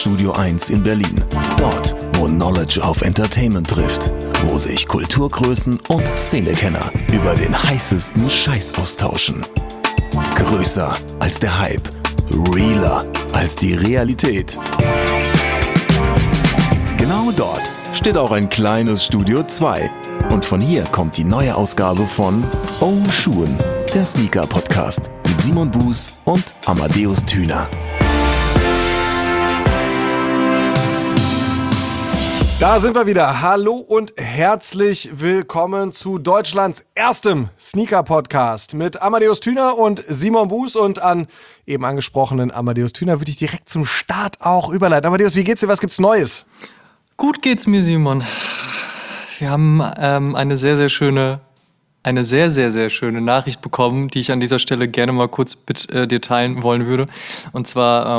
Studio 1 in Berlin. Dort, wo Knowledge auf Entertainment trifft. Wo sich Kulturgrößen und Szenekenner über den heißesten Scheiß austauschen. Größer als der Hype. Realer als die Realität. Genau dort steht auch ein kleines Studio 2. Und von hier kommt die neue Ausgabe von Oh Schuhen, der Sneaker-Podcast mit Simon Buß und Amadeus Thüner. Da sind wir wieder. Hallo und herzlich willkommen zu Deutschlands erstem Sneaker-Podcast mit Amadeus Thüner und Simon Buß. Und an eben angesprochenen Amadeus Thüner würde ich direkt zum Start auch überleiten. Amadeus, wie geht's dir? Was gibt's Neues? Gut geht's mir, Simon. Wir haben eine sehr, sehr schöne Nachricht bekommen, die ich an dieser Stelle gerne mal kurz mit dir teilen wollen würde. Und zwar,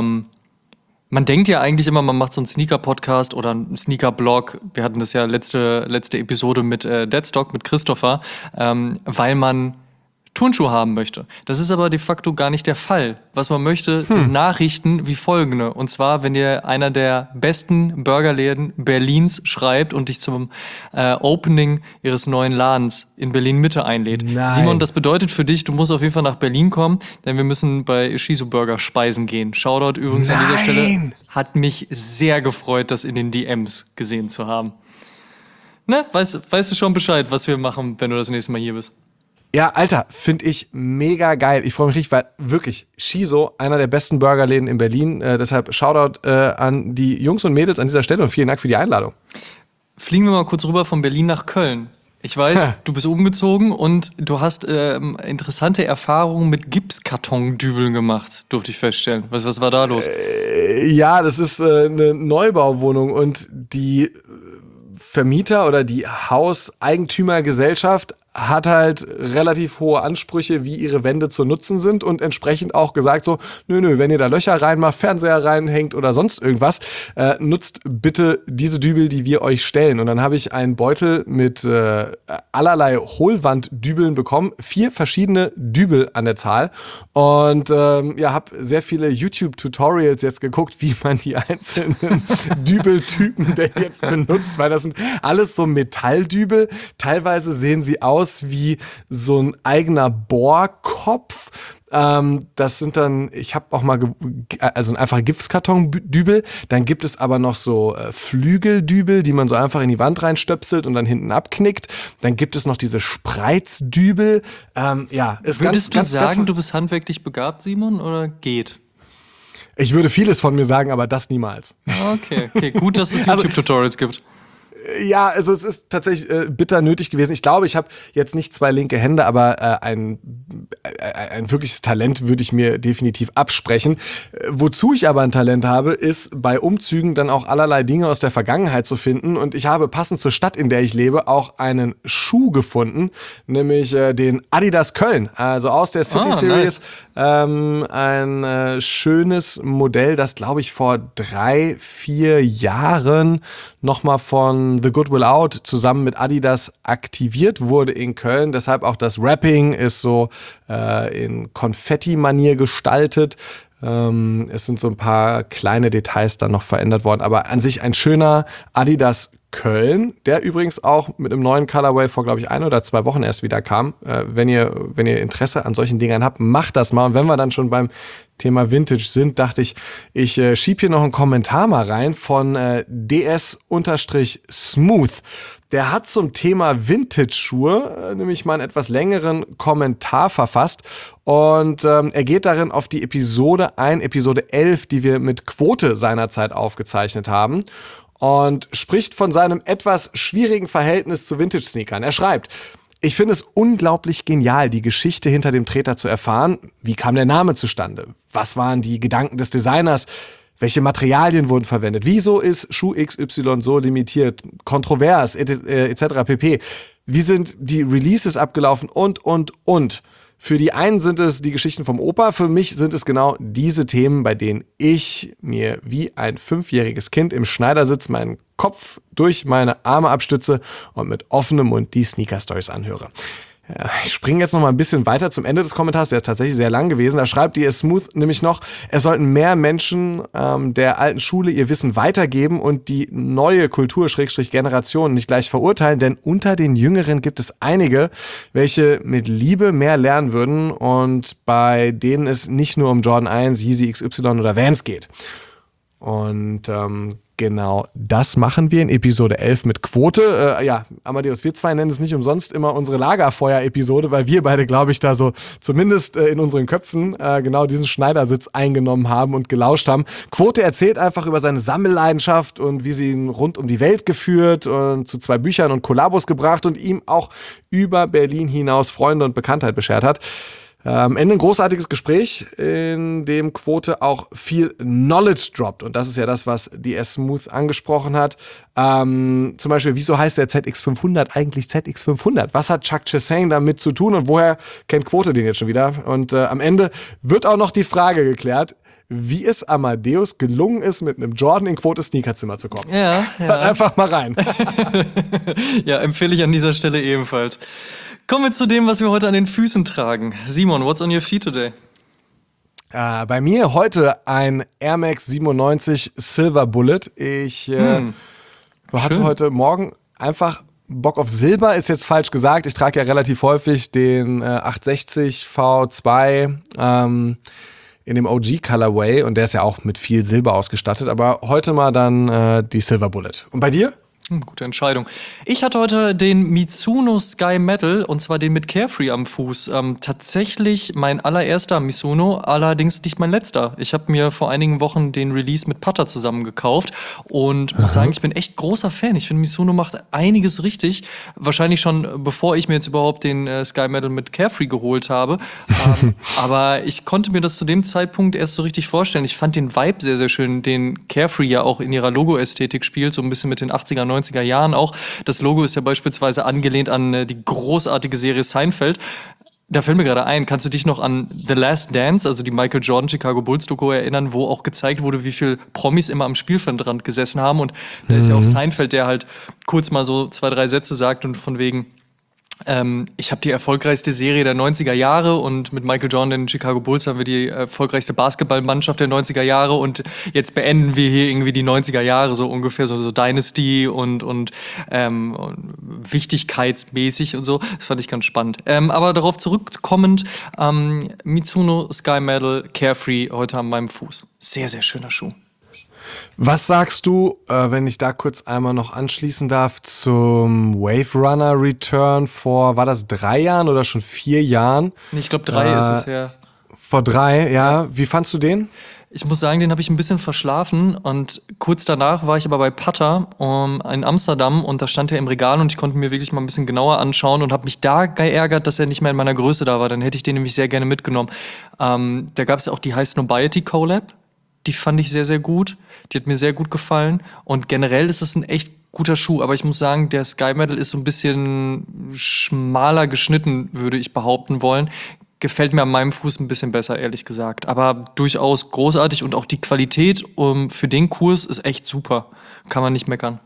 man denkt ja eigentlich immer, man macht so einen Sneaker-Podcast oder einen Sneaker-Blog. Wir hatten das ja letzte Episode mit Deadstock, mit Christopher, weil man Turnschuhe haben möchte. Das ist aber de facto gar nicht der Fall. Was man möchte, sind Nachrichten wie folgende. Und zwar, wenn dir einer der besten Burgerläden Berlins schreibt und dich zum Opening ihres neuen Ladens in Berlin-Mitte einlädt. Nein. Simon, das bedeutet für dich, du musst auf jeden Fall nach Berlin kommen, denn wir müssen bei Shizo Burger speisen gehen. Shoutout übrigens an dieser Stelle. Hat mich sehr gefreut, das in den DMs gesehen zu haben. Ne? Weißt du schon Bescheid, was wir machen, wenn du das nächste Mal hier bist? Ja, Alter, finde ich mega geil. Ich freue mich richtig, weil wirklich Shizo, einer der besten Burgerläden in Berlin. Deshalb Shoutout an die Jungs und Mädels an dieser Stelle und vielen Dank für die Einladung. Fliegen wir mal kurz rüber von Berlin nach Köln. Ich weiß, du bist umgezogen und du hast interessante Erfahrungen mit Gipskartondübeln gemacht, durfte ich feststellen. Was war da los? Ja, das ist eine Neubauwohnung und die Vermieter oder die Hauseigentümergesellschaft hat halt relativ hohe Ansprüche, wie ihre Wände zu nutzen sind und entsprechend auch gesagt so, nö, wenn ihr da Löcher reinmacht, Fernseher reinhängt oder sonst irgendwas, nutzt bitte diese Dübel, die wir euch stellen. Und dann habe ich einen Beutel mit allerlei Hohlwanddübeln bekommen, 4 verschiedene Dübel an der Zahl und habe sehr viele YouTube-Tutorials jetzt geguckt, wie man die einzelnen Dübeltypen denn jetzt benutzt, weil das sind alles so Metalldübel. Teilweise sehen sie aus wie so ein eigener Bohrkopf. Das sind dann, ich habe auch mal, also ein einfacher Gipskartondübel. Dann gibt es aber noch so Flügeldübel, die man so einfach in die Wand reinstöpselt und dann hinten abknickt. Dann gibt es noch diese Spreizdübel. Würdest du sagen, du bist handwerklich begabt, Simon, oder geht? Ich würde vieles von mir sagen, aber das niemals. Okay, gut, dass es YouTube-Tutorials gibt. Ja, also es ist tatsächlich bitter nötig gewesen. Ich glaube, ich habe jetzt nicht 2 linke Hände, aber ein wirkliches Talent würde ich mir definitiv absprechen. Wozu ich aber ein Talent habe, ist bei Umzügen dann auch allerlei Dinge aus der Vergangenheit zu finden. Und ich habe passend zur Stadt, in der ich lebe, auch einen Schuh gefunden, nämlich den Adidas Köln, also aus der City Series. Nice. Ein schönes Modell, das glaube ich vor 3-4 Jahren nochmal von The Good Will Out zusammen mit Adidas aktiviert wurde in Köln. Deshalb auch das Wrapping ist so in Konfetti-Manier gestaltet. Es sind so ein paar kleine Details dann noch verändert worden. Aber an sich ein schöner Adidas Köln, der übrigens auch mit einem neuen Colorway vor, glaube ich, 1 oder 2 Wochen erst wieder kam. Wenn ihr Interesse an solchen Dingern habt, macht das mal. Und wenn wir dann schon beim Thema Vintage sind, dachte ich, ich schieb hier noch einen Kommentar mal rein von DS-Smooth. Der hat zum Thema Vintage-Schuhe nämlich mal einen etwas längeren Kommentar verfasst und er geht darin auf die Episode ein, Episode 11, die wir mit Quote seinerzeit aufgezeichnet haben und spricht von seinem etwas schwierigen Verhältnis zu Vintage-Sneakern. Er schreibt: Ich finde es unglaublich genial, die Geschichte hinter dem Treter zu erfahren. Wie kam der Name zustande? Was waren die Gedanken des Designers? Welche Materialien wurden verwendet? Wieso ist Schuh XY so limitiert, kontrovers, etc. pp.? Wie sind die Releases abgelaufen und? Für die einen sind es die Geschichten vom Opa, für mich sind es genau diese Themen, bei denen ich mir wie ein 5-jähriges Kind im Schneidersitz meinen Kopf durch meine Arme abstütze und mit offenem Mund die Sneaker-Stories anhöre. Ja, ich springe jetzt noch mal ein bisschen weiter zum Ende des Kommentars, der ist tatsächlich sehr lang gewesen. Da schreibt die Smooth nämlich noch, es sollten mehr Menschen der alten Schule ihr Wissen weitergeben und die neue Kultur-Generation nicht gleich verurteilen, denn unter den Jüngeren gibt es einige, welche mit Liebe mehr lernen würden und bei denen es nicht nur um Jordan 1, Yeezy XY oder Vans geht. Und genau das machen wir in Episode 11 mit Quote. Amadeus, wir zwei nennen es nicht umsonst immer unsere Lagerfeuer-Episode, weil wir beide, glaube ich, da so zumindest in unseren Köpfen genau diesen Schneidersitz eingenommen haben und gelauscht haben. Quote erzählt einfach über seine Sammelleidenschaft und wie sie ihn rund um die Welt geführt und zu 2 Büchern und Kollabos gebracht und ihm auch über Berlin hinaus Freunde und Bekanntheit beschert hat. Am Ende ein großartiges Gespräch, in dem Quote auch viel Knowledge droppt. Und das ist ja das, was die Smooth angesprochen hat. Zum Beispiel, wieso heißt der ZX500 eigentlich ZX500? Was hat Chuck Chesang damit zu tun und woher kennt Quote den jetzt schon wieder? Und am Ende wird auch noch die Frage geklärt, wie es Amadeus gelungen ist, mit einem Jordan in Quotes Sneakerzimmer zu kommen. Ja. Hört einfach mal rein. Ja, empfehle ich an dieser Stelle ebenfalls. Kommen wir zu dem, was wir heute an den Füßen tragen. Simon, what's on your feet today? Bei mir heute ein Air Max 97 Silver Bullet. Ich hatte heute Morgen einfach Bock auf Silber, ist jetzt falsch gesagt. Ich trage ja relativ häufig den 860 V2 in dem OG Colorway und der ist ja auch mit viel Silber ausgestattet. Aber heute mal dann die Silver Bullet. Und bei dir? Gute Entscheidung. Ich hatte heute den Mizuno Sky Metal und zwar den mit Carefree am Fuß. Tatsächlich mein allererster Mizuno, allerdings nicht mein letzter. Ich habe mir vor einigen Wochen den Release mit Putter zusammen gekauft und muss sagen, ich bin echt großer Fan. Ich finde, Mizuno macht einiges richtig. Wahrscheinlich schon, bevor ich mir jetzt überhaupt den Sky Metal mit Carefree geholt habe. Aber ich konnte mir das zu dem Zeitpunkt erst so richtig vorstellen. Ich fand den Vibe sehr, sehr schön, den Carefree ja auch in ihrer Logo-Ästhetik spielt, so ein bisschen mit den 80er, 90er Jahren auch. Das Logo ist ja beispielsweise angelehnt an die großartige Serie Seinfeld. Da fällt mir gerade ein, kannst du dich noch an The Last Dance, also die Michael Jordan Chicago Bulls Doku erinnern, wo auch gezeigt wurde, wie viel Promis immer am Spielfeldrand gesessen haben und da ist ja auch Seinfeld, der halt kurz mal so 2, 3 Sätze sagt und von wegen ich habe die erfolgreichste Serie der 90er Jahre und mit Michael Jordan, den Chicago Bulls, haben wir die erfolgreichste Basketballmannschaft der 90er Jahre und jetzt beenden wir hier irgendwie die 90er Jahre so ungefähr, so Dynasty und wichtigkeitsmäßig und so. Das fand ich ganz spannend. Aber darauf zurückkommend, Mizuno Sky Metal Carefree heute an meinem Fuß. Sehr, sehr schöner Schuh. Was sagst du, wenn ich da kurz einmal noch anschließen darf, zum Wave Runner Return vor, war das 3 Jahren oder schon 4 Jahren? Ich glaube 3 ist es, ja. Vor 3, ja. Wie fandst du den? Ich muss sagen, den habe ich ein bisschen verschlafen und kurz danach war ich aber bei Putter in Amsterdam und da stand er im Regal und ich konnte mir wirklich mal ein bisschen genauer anschauen und habe mich da geärgert, dass er nicht mehr in meiner Größe da war. Dann hätte ich den nämlich sehr gerne mitgenommen. Da gab es ja auch die High Snobiety Collab. Die fand ich sehr, sehr gut. Die hat mir sehr gut gefallen. Und generell ist es ein echt guter Schuh. Aber ich muss sagen, der Sky Metal ist so ein bisschen schmaler geschnitten, würde ich behaupten wollen. Gefällt mir an meinem Fuß ein bisschen besser, ehrlich gesagt. Aber durchaus großartig. Und auch die Qualität für den Kurs ist echt super. Kann man nicht meckern.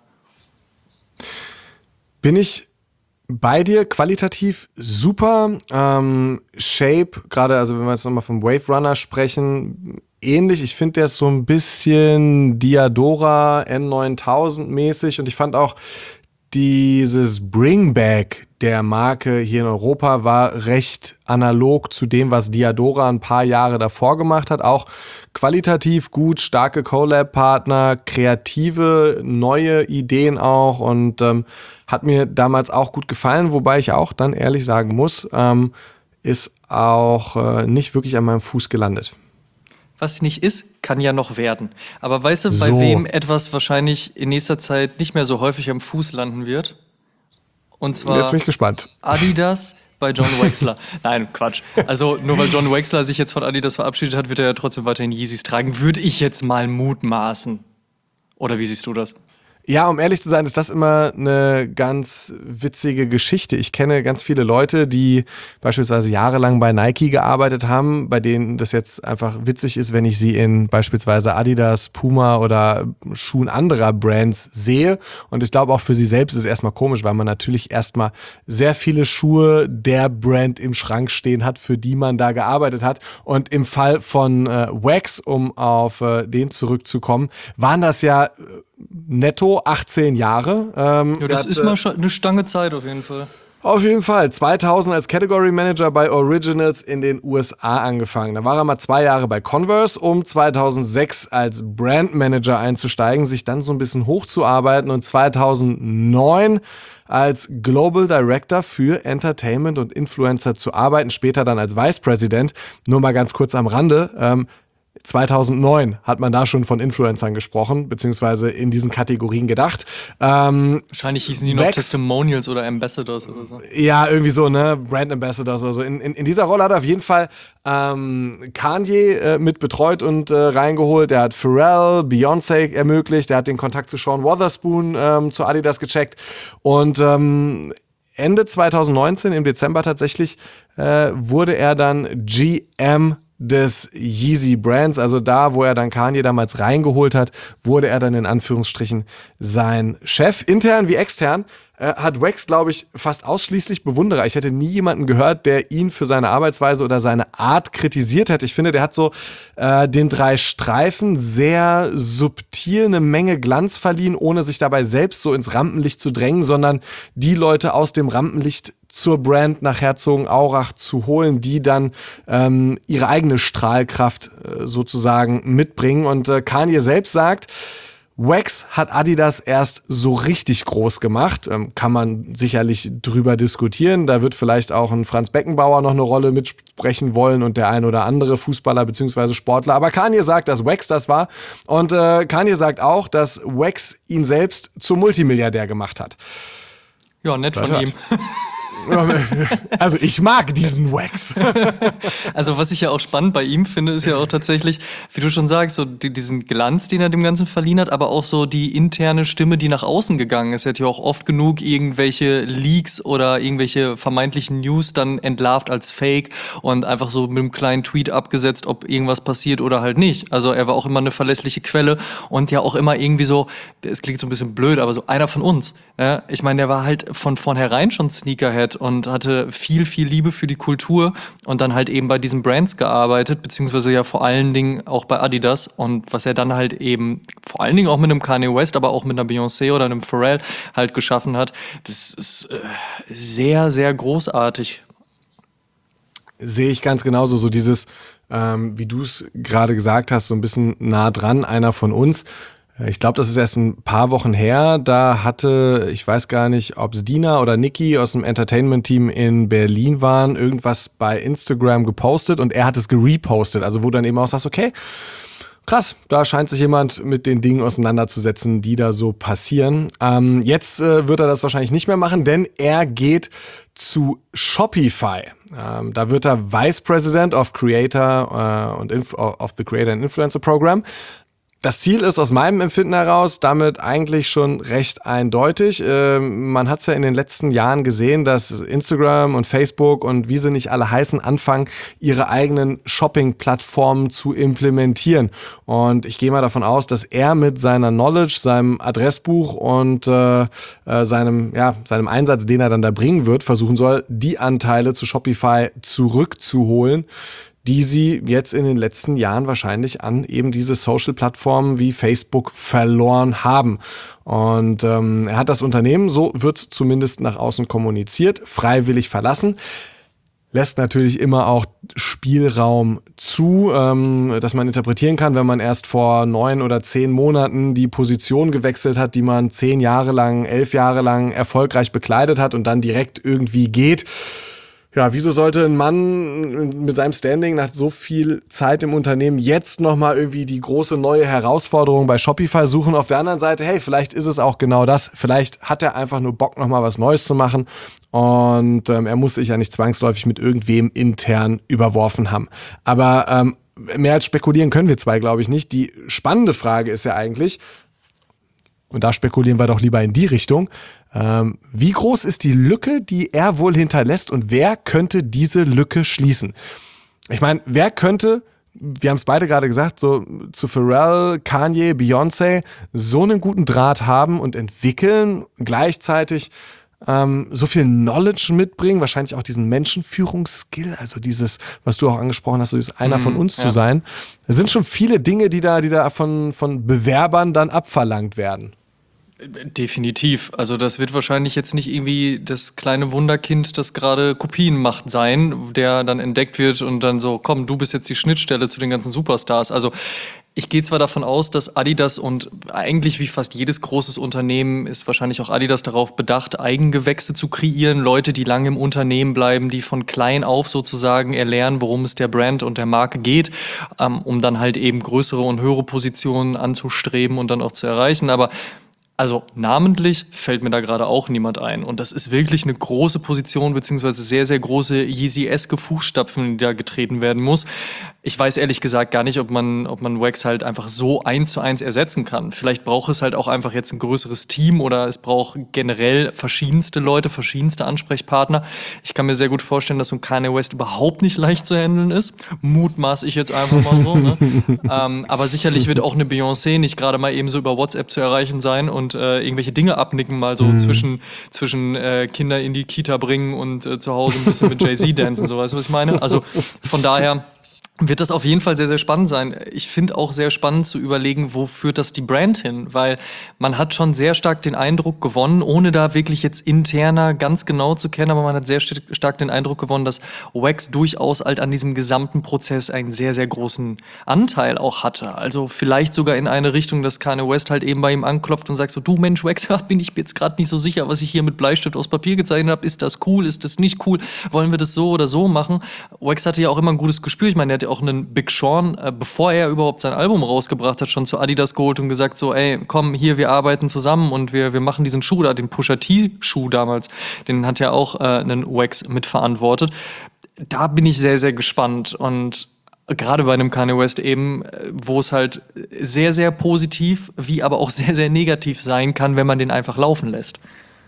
Bin ich bei dir, qualitativ super. Shape, gerade, also wenn wir jetzt nochmal vom Wave Runner sprechen, ähnlich. Ich finde, der ist so ein bisschen Diadora N9000 mäßig und ich fand auch dieses Bringback der Marke hier in Europa war recht analog zu dem, was Diadora ein paar Jahre davor gemacht hat. Auch qualitativ gut, starke Collab-Partner, kreative, neue Ideen auch und hat mir damals auch gut gefallen, wobei ich auch dann ehrlich sagen muss, ist auch nicht wirklich an meinem Fuß gelandet. Was nicht ist, kann ja noch werden. Aber weißt du, bei wem etwas wahrscheinlich in nächster Zeit nicht mehr so häufig am Fuß landen wird? Und zwar jetzt bin ich gespannt. Adidas bei John Wexler. Nein, Quatsch. Also nur weil John Wexler sich jetzt von Adidas verabschiedet hat, wird er ja trotzdem weiterhin Yeezys tragen. Würde ich jetzt mal mutmaßen. Oder wie siehst du das? Ja, um ehrlich zu sein, ist das immer eine ganz witzige Geschichte. Ich kenne ganz viele Leute, die beispielsweise jahrelang bei Nike gearbeitet haben, bei denen das jetzt einfach witzig ist, wenn ich sie in beispielsweise Adidas, Puma oder Schuhen anderer Brands sehe. Und ich glaube auch für sie selbst ist es erstmal komisch, weil man natürlich erstmal sehr viele Schuhe der Brand im Schrank stehen hat, für die man da gearbeitet hat. Und im Fall von Wax, um auf den zurückzukommen, waren das ja netto 18 Jahre. Ja, das ist mal eine Stange Zeit auf jeden Fall. Auf jeden Fall. 2000 als Category Manager bei Originals in den USA angefangen. Da war er mal 2 Jahre bei Converse, um 2006 als Brand Manager einzusteigen, sich dann so ein bisschen hochzuarbeiten und 2009 als Global Director für Entertainment und Influencer zu arbeiten, später dann als Vice President. Nur mal ganz kurz am Rande. 2009 hat man da schon von Influencern gesprochen, beziehungsweise in diesen Kategorien gedacht. Wahrscheinlich hießen die noch Testimonials oder Ambassadors oder so. Ja, irgendwie so, ne? Brand Ambassadors oder so. In dieser Rolle hat er auf jeden Fall Kanye mit betreut und reingeholt. Er hat Pharrell, Beyoncé ermöglicht. Er hat den Kontakt zu Sean Wotherspoon zu Adidas gecheckt. Und Ende 2019, im Dezember tatsächlich, wurde er dann GM des Yeezy Brands, also da, wo er dann Kanye damals reingeholt hat, wurde er dann in Anführungsstrichen sein Chef. Intern wie extern hat Wax, glaube ich, fast ausschließlich Bewunderer. Ich hätte nie jemanden gehört, der ihn für seine Arbeitsweise oder seine Art kritisiert hätte. Ich finde, der hat so den 3 Streifen sehr subtil eine Menge Glanz verliehen, ohne sich dabei selbst so ins Rampenlicht zu drängen, sondern die Leute aus dem Rampenlicht zur Brand nach Herzogenaurach zu holen, die dann ihre eigene Strahlkraft sozusagen mitbringen. Und Kanye selbst sagt, Wax hat Adidas erst so richtig groß gemacht. Kann man sicherlich drüber diskutieren. Da wird vielleicht auch ein Franz Beckenbauer noch eine Rolle mitsprechen wollen und der ein oder andere Fußballer bzw. Sportler. Aber Kanye sagt, dass Wax das war. Und Kanye sagt auch, dass Wax ihn selbst zum Multimilliardär gemacht hat. Ja, nett von ihm. Also ich mag diesen Wax. Also was ich ja auch spannend bei ihm finde, ist ja auch tatsächlich, wie du schon sagst, so diesen Glanz, den er dem Ganzen verliehen hat, aber auch so die interne Stimme, die nach außen gegangen ist. Er hat ja auch oft genug irgendwelche Leaks oder irgendwelche vermeintlichen News dann entlarvt als Fake und einfach so mit einem kleinen Tweet abgesetzt, ob irgendwas passiert oder halt nicht. Also er war auch immer eine verlässliche Quelle und ja auch immer irgendwie so, es klingt so ein bisschen blöd, aber so einer von uns. Ja? Ich meine, der war halt von vornherein schon Sneakerhead und hatte viel, viel Liebe für die Kultur und dann halt eben bei diesen Brands gearbeitet, beziehungsweise ja vor allen Dingen auch bei Adidas und was er dann halt eben vor allen Dingen auch mit einem Kanye West, aber auch mit einer Beyoncé oder einem Pharrell halt geschaffen hat, das ist sehr, sehr großartig. Sehe ich ganz genauso, so dieses, wie du es gerade gesagt hast, so ein bisschen nah dran, einer von uns. Ich glaube, das ist erst ein paar Wochen her. Da hatte, ich weiß gar nicht, ob es Dina oder Niki aus dem Entertainment-Team in Berlin waren, irgendwas bei Instagram gepostet und er hat es gerepostet. Also wo dann eben auch sagst, okay, krass, da scheint sich jemand mit den Dingen auseinanderzusetzen, die da so passieren. Jetzt wird er das wahrscheinlich nicht mehr machen, denn er geht zu Shopify. Da wird er Vice President of Creator of the Creator and Influencer Program. Das Ziel ist aus meinem Empfinden heraus damit eigentlich schon recht eindeutig. Man hat es ja in den letzten Jahren gesehen, dass Instagram und Facebook und wie sie nicht alle heißen, anfangen, ihre eigenen Shopping-Plattformen zu implementieren. Und ich gehe mal davon aus, dass er mit seiner Knowledge, seinem Adressbuch und seinem Einsatz, den er dann da bringen wird, versuchen soll, die Anteile zu Shopify zurückzuholen, die sie jetzt in den letzten Jahren wahrscheinlich an eben diese Social-Plattformen wie Facebook verloren haben. Und er hat das Unternehmen, so wird zumindest nach außen kommuniziert, freiwillig verlassen. Lässt natürlich immer auch Spielraum zu, dass man interpretieren kann, wenn man erst vor 9 oder 10 Monaten die Position gewechselt hat, die man 10 Jahre lang, 11 Jahre lang erfolgreich bekleidet hat und dann direkt irgendwie geht. Ja, wieso sollte ein Mann mit seinem Standing nach so viel Zeit im Unternehmen jetzt nochmal irgendwie die große neue Herausforderung bei Shopify suchen? Auf der anderen Seite, hey, vielleicht ist es auch genau das. Vielleicht hat er einfach nur Bock, nochmal was Neues zu machen und er muss sich ja nicht zwangsläufig mit irgendwem intern überworfen haben. Aber mehr als spekulieren können wir zwei, glaube ich, nicht. Die spannende Frage ist ja eigentlich, und da spekulieren wir doch lieber in die Richtung, wie groß ist die Lücke, die er wohl hinterlässt und wer könnte diese Lücke schließen? Ich meine, wer könnte, wir haben es beide gerade gesagt, so zu Pharrell, Kanye, Beyoncé so einen guten Draht haben und entwickeln, gleichzeitig so viel Knowledge mitbringen, wahrscheinlich auch diesen Menschenführungsskill, also dieses, was du auch angesprochen hast, so dieses einer von uns zu sein. Es sind schon viele Dinge, die da von Bewerbern dann abverlangt werden. Definitiv. Also das wird wahrscheinlich jetzt nicht irgendwie das kleine Wunderkind, das gerade Kopien macht, sein, der dann entdeckt wird und dann so, komm, du bist jetzt die Schnittstelle zu den ganzen Superstars. Also ich gehe zwar davon aus, dass Adidas und eigentlich wie fast jedes großes Unternehmen ist wahrscheinlich auch Adidas darauf bedacht, Eigengewächse zu kreieren, Leute, die lange im Unternehmen bleiben, die von klein auf sozusagen erlernen, worum es der Brand und der Marke geht, um dann halt eben größere und höhere Positionen anzustreben und dann auch zu erreichen. Aber also namentlich fällt mir da gerade auch niemand ein. Und das ist wirklich eine große Position, beziehungsweise sehr, sehr große Yeezy-eske Fußstapfen, die da getreten werden muss. Ich weiß ehrlich gesagt gar nicht, ob man Wax halt einfach so 1:1 ersetzen kann. Vielleicht braucht es halt auch einfach jetzt ein größeres Team oder es braucht generell verschiedenste Leute, verschiedenste Ansprechpartner. Ich kann mir sehr gut vorstellen, dass so ein Kanye West überhaupt nicht leicht zu handeln ist. Mutmaß ich jetzt einfach mal so. Ne? Aber sicherlich wird auch eine Beyoncé nicht gerade mal eben so über WhatsApp zu erreichen sein und irgendwelche Dinge abnicken, mal so zwischen Kinder in die Kita bringen und zu Hause ein bisschen mit Jay-Z dancen, so weißt du, was ich meine? Also von daher wird das auf jeden Fall sehr, sehr spannend sein. Ich finde auch sehr spannend zu überlegen, wo führt das die Brand hin? Weil man hat schon sehr stark den Eindruck gewonnen, ohne da wirklich jetzt interner ganz genau zu kennen, aber man hat sehr stark den Eindruck gewonnen, dass Wax durchaus halt an diesem gesamten Prozess einen sehr, sehr großen Anteil auch hatte. Also vielleicht sogar in eine Richtung, dass Kanye West halt eben bei ihm anklopft und sagt so, du Mensch, Wax, bin ich jetzt gerade nicht so sicher, was ich hier mit Bleistift aus Papier gezeichnet habe. Ist das cool? Ist das nicht cool? Wollen wir das so oder so machen? Wax hatte ja auch immer ein gutes Gespür. Ich meine, der hat auch einen Big Sean, bevor er überhaupt sein Album rausgebracht hat, schon zu Adidas geholt und gesagt so, ey, komm, hier, wir arbeiten zusammen und wir machen diesen Schuh da, den Pusha T-Schuh damals, den hat ja auch einen Wax mitverantwortet. Da bin ich sehr, sehr gespannt und gerade bei einem Kanye West eben, wo es halt sehr, sehr positiv, wie aber auch sehr, sehr negativ sein kann, wenn man den einfach laufen lässt.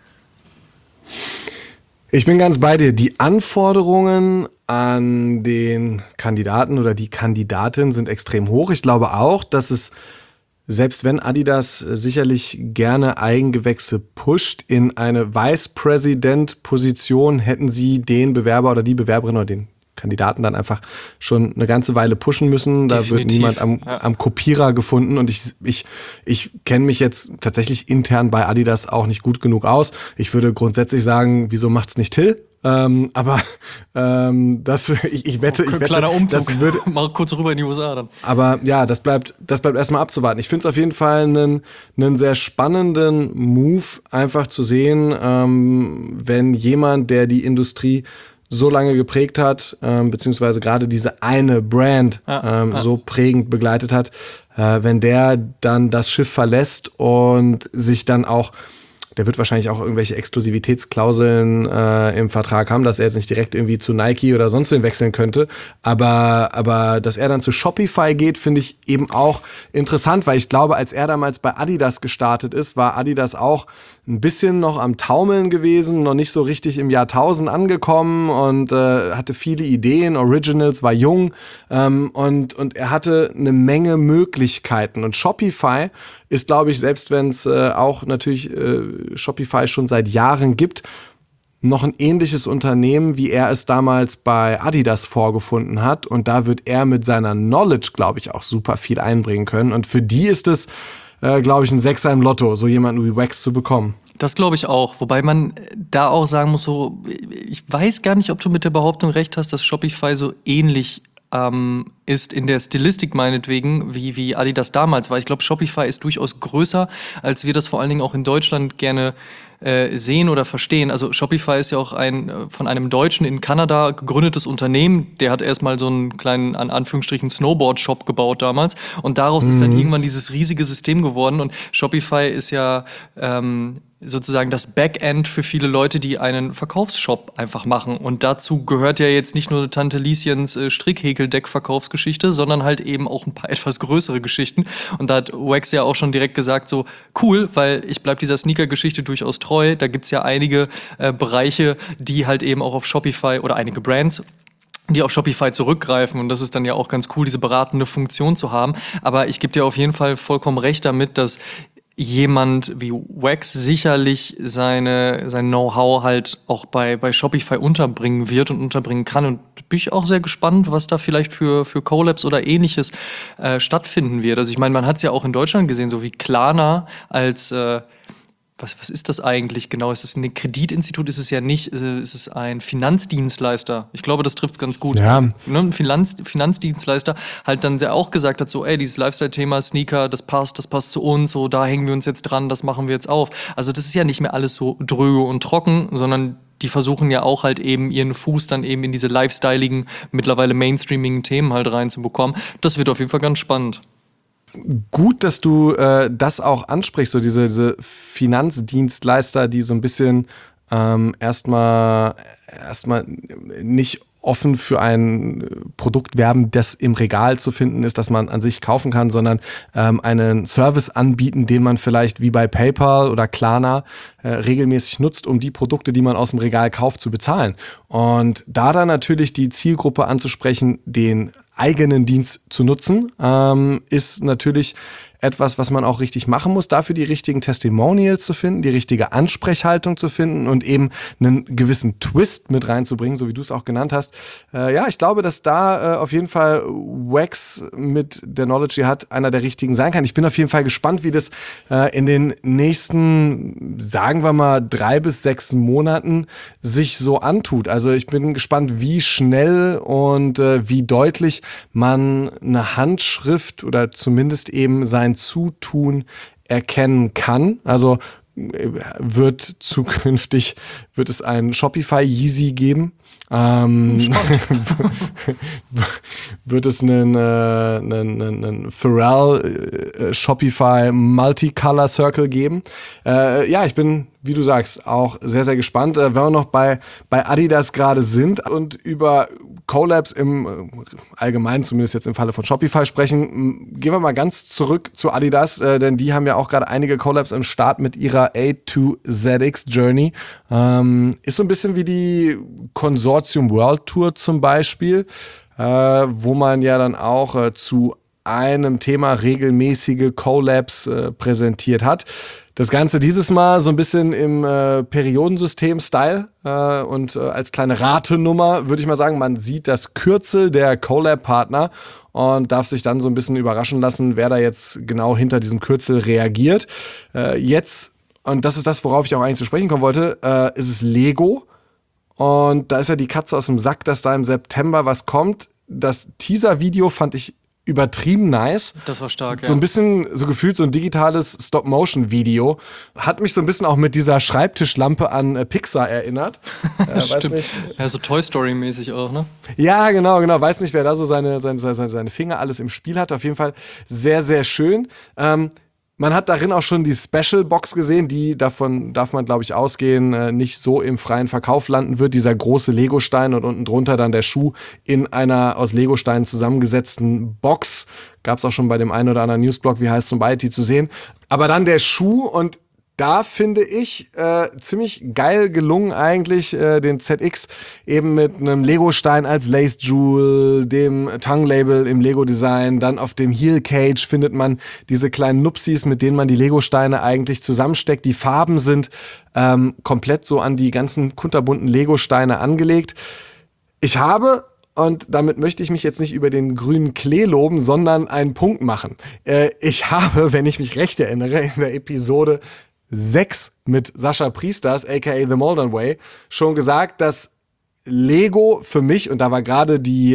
Ich bin ganz bei dir. Die Anforderungen an den Kandidaten oder die Kandidatin sind extrem hoch. Ich glaube auch, dass es, selbst wenn Adidas sicherlich gerne Eigengewächse pusht, in eine Vice-President-Position hätten sie den Bewerber oder die Bewerberin oder den Kandidaten dann einfach schon eine ganze Weile pushen müssen. Da Definitiv. wird niemand am Kopierer gefunden und ich kenne mich jetzt tatsächlich intern bei Adidas auch nicht gut genug aus. Ich würde grundsätzlich sagen, wieso macht's nicht Till? Aber ich wette, kleiner Umzug. Das würde mal kurz rüber in die USA dann. aber ja, das bleibt erstmal abzuwarten. Ich finde es auf jeden Fall einen sehr spannenden Move, einfach zu sehen, wenn jemand, der die Industrie so lange geprägt hat, beziehungsweise gerade diese eine Brand so prägend begleitet hat, wenn der dann das Schiff verlässt und sich dann auch, der wird wahrscheinlich auch irgendwelche Exklusivitätsklauseln im Vertrag haben, dass er jetzt nicht direkt irgendwie zu Nike oder sonst wen wechseln könnte. Aber dass er dann zu Shopify geht, finde ich eben auch interessant, weil ich glaube, als er damals bei Adidas gestartet ist, war Adidas auch ein bisschen noch am Taumeln gewesen, noch nicht so richtig im Jahrtausend angekommen und hatte viele Ideen, Originals, war jung und er hatte eine Menge Möglichkeiten. Und Shopify ist, glaube ich, selbst wenn es auch natürlich Shopify schon seit Jahren gibt, noch ein ähnliches Unternehmen, wie er es damals bei Adidas vorgefunden hat. Und da wird er mit seiner Knowledge, glaube ich, auch super viel einbringen können. Und für die ist es, glaube ich, ein Sechser im Lotto, so jemanden wie Wax zu bekommen. Das glaube ich auch. Wobei man da auch sagen muss, so, ich weiß gar nicht, ob du mit der Behauptung recht hast, dass Shopify so ähnlich ist in der Stilistik meinetwegen, wie Adidas damals war. Ich glaube, Shopify ist durchaus größer, als wir das vor allen Dingen auch in Deutschland gerne sehen oder verstehen. Also Shopify ist ja auch ein von einem Deutschen in Kanada gegründetes Unternehmen. Der hat erstmal so einen kleinen, an Anführungsstrichen, Snowboard-Shop gebaut damals. Und daraus ist dann irgendwann dieses riesige System geworden. Und Shopify ist ja sozusagen das Backend für viele Leute, die einen Verkaufsshop einfach machen. Und dazu gehört ja jetzt nicht nur Tante Lieschens Strickhäkeldeck-Verkaufsgeschichte, sondern halt eben auch ein paar etwas größere Geschichten. Und da hat Wax ja auch schon direkt gesagt, so cool, weil ich bleib dieser Sneaker-Geschichte durchaus treu. Da gibt's ja einige Bereiche, die halt eben auch auf Shopify oder einige Brands, die auf Shopify zurückgreifen. Und das ist dann ja auch ganz cool, diese beratende Funktion zu haben. Aber ich gebe dir auf jeden Fall vollkommen recht damit, dass jemand wie Wax sicherlich sein Know-how halt auch bei Shopify unterbringen wird und unterbringen kann. Und bin ich auch sehr gespannt, was da vielleicht für Collabs oder Ähnliches stattfinden wird. Also ich meine, man hat es ja auch in Deutschland gesehen, so wie Klarna als was ist das eigentlich genau? Ist es ein Kreditinstitut? Ist es ja nicht. Ist es ein Finanzdienstleister? Ich glaube, das trifft es ganz gut. Ja. Also, ne, ein Finanzdienstleister halt dann sehr auch gesagt hat, so, ey, dieses Lifestyle-Thema, Sneaker, das passt zu uns, so, da hängen wir uns jetzt dran, das machen wir jetzt auf. Also das ist ja nicht mehr alles so dröge und trocken, sondern die versuchen ja auch halt eben ihren Fuß dann eben in diese lifestyleigen, mittlerweile mainstreamigen Themen halt reinzubekommen. Das wird auf jeden Fall ganz spannend. Gut, dass du das auch ansprichst, so diese Finanzdienstleister, die so ein bisschen erstmal nicht offen für ein Produkt werben, das im Regal zu finden ist, das man an sich kaufen kann, sondern einen Service anbieten, den man vielleicht wie bei PayPal oder Klarna regelmäßig nutzt, um die Produkte, die man aus dem Regal kauft, zu bezahlen. Und da dann natürlich die Zielgruppe anzusprechen, den eigenen Dienst zu nutzen, ist natürlich etwas, was man auch richtig machen muss, dafür die richtigen Testimonials zu finden, die richtige Ansprechhaltung zu finden und eben einen gewissen Twist mit reinzubringen, so wie du es auch genannt hast. Ja, ich glaube, dass da auf jeden Fall Wax mit der Knowledge, die hat, einer der richtigen sein kann. Ich bin auf jeden Fall gespannt, wie das in den nächsten, sagen wir mal, 3 bis 6 Monaten sich so antut. Also ich bin gespannt, wie schnell und wie deutlich man eine Handschrift oder zumindest eben sein Zutun erkennen kann. Also wird es ein Shopify Yeezy geben. Wird es einen Pharrell Shopify Multicolor Circle geben. Ja, ich bin, wie du sagst, auch sehr, sehr gespannt. Wenn wir noch bei Adidas gerade sind und über Collabs im Allgemeinen, zumindest jetzt im Falle von Shopify sprechen, gehen wir mal ganz zurück zu Adidas, denn die haben ja auch gerade einige Collabs im Start mit ihrer A2ZX Journey. Ist so ein bisschen wie die Consortium World Tour zum Beispiel, wo man ja dann auch zu einem Thema regelmäßige Collabs präsentiert hat. Das Ganze dieses Mal so ein bisschen im Periodensystem-Style und als kleine Ratenummer würde ich mal sagen, man sieht das Kürzel der Collab-Partner und darf sich dann so ein bisschen überraschen lassen, wer da jetzt genau hinter diesem Kürzel reagiert. Jetzt, und das ist das, worauf ich auch eigentlich zu sprechen kommen wollte, ist es Lego. Und da ist ja die Katze aus dem Sack, dass da im September was kommt. Das Teaser-Video fand ich übertrieben nice. Das war stark, ja. So ein bisschen, so gefühlt so ein digitales Stop-Motion-Video. Hat mich so ein bisschen auch mit dieser Schreibtischlampe an Pixar erinnert. Stimmt. Weiß nicht. Ja, so Toy Story-mäßig auch, ne? Ja, genau. Weiß nicht, wer da so seine Finger alles im Spiel hat. Auf jeden Fall sehr, sehr schön. Man hat darin auch schon die Special-Box gesehen, die, davon darf man, glaube ich, ausgehen, nicht so im freien Verkauf landen wird. Dieser große Legostein und unten drunter dann der Schuh in einer aus Legosteinen zusammengesetzten Box. Gab es auch schon bei dem einen oder anderen Newsblog, wie heißt Society, zu sehen. Aber dann der Schuh und da finde ich ziemlich geil gelungen eigentlich, den ZX eben mit einem Legostein als Lace Jewel, dem Tongue-Label im Lego-Design, dann auf dem Heel Cage findet man diese kleinen Nupsis, mit denen man die Legosteine eigentlich zusammensteckt. Die Farben sind komplett so an die ganzen kunterbunten Legosteine angelegt. Ich habe, und damit möchte ich mich jetzt nicht über den grünen Klee loben, sondern einen Punkt machen. Ich habe, wenn ich mich recht erinnere, in der Episode 6 mit Sascha Priesters, aka The Modern Way, schon gesagt, dass Lego für mich, und da war gerade die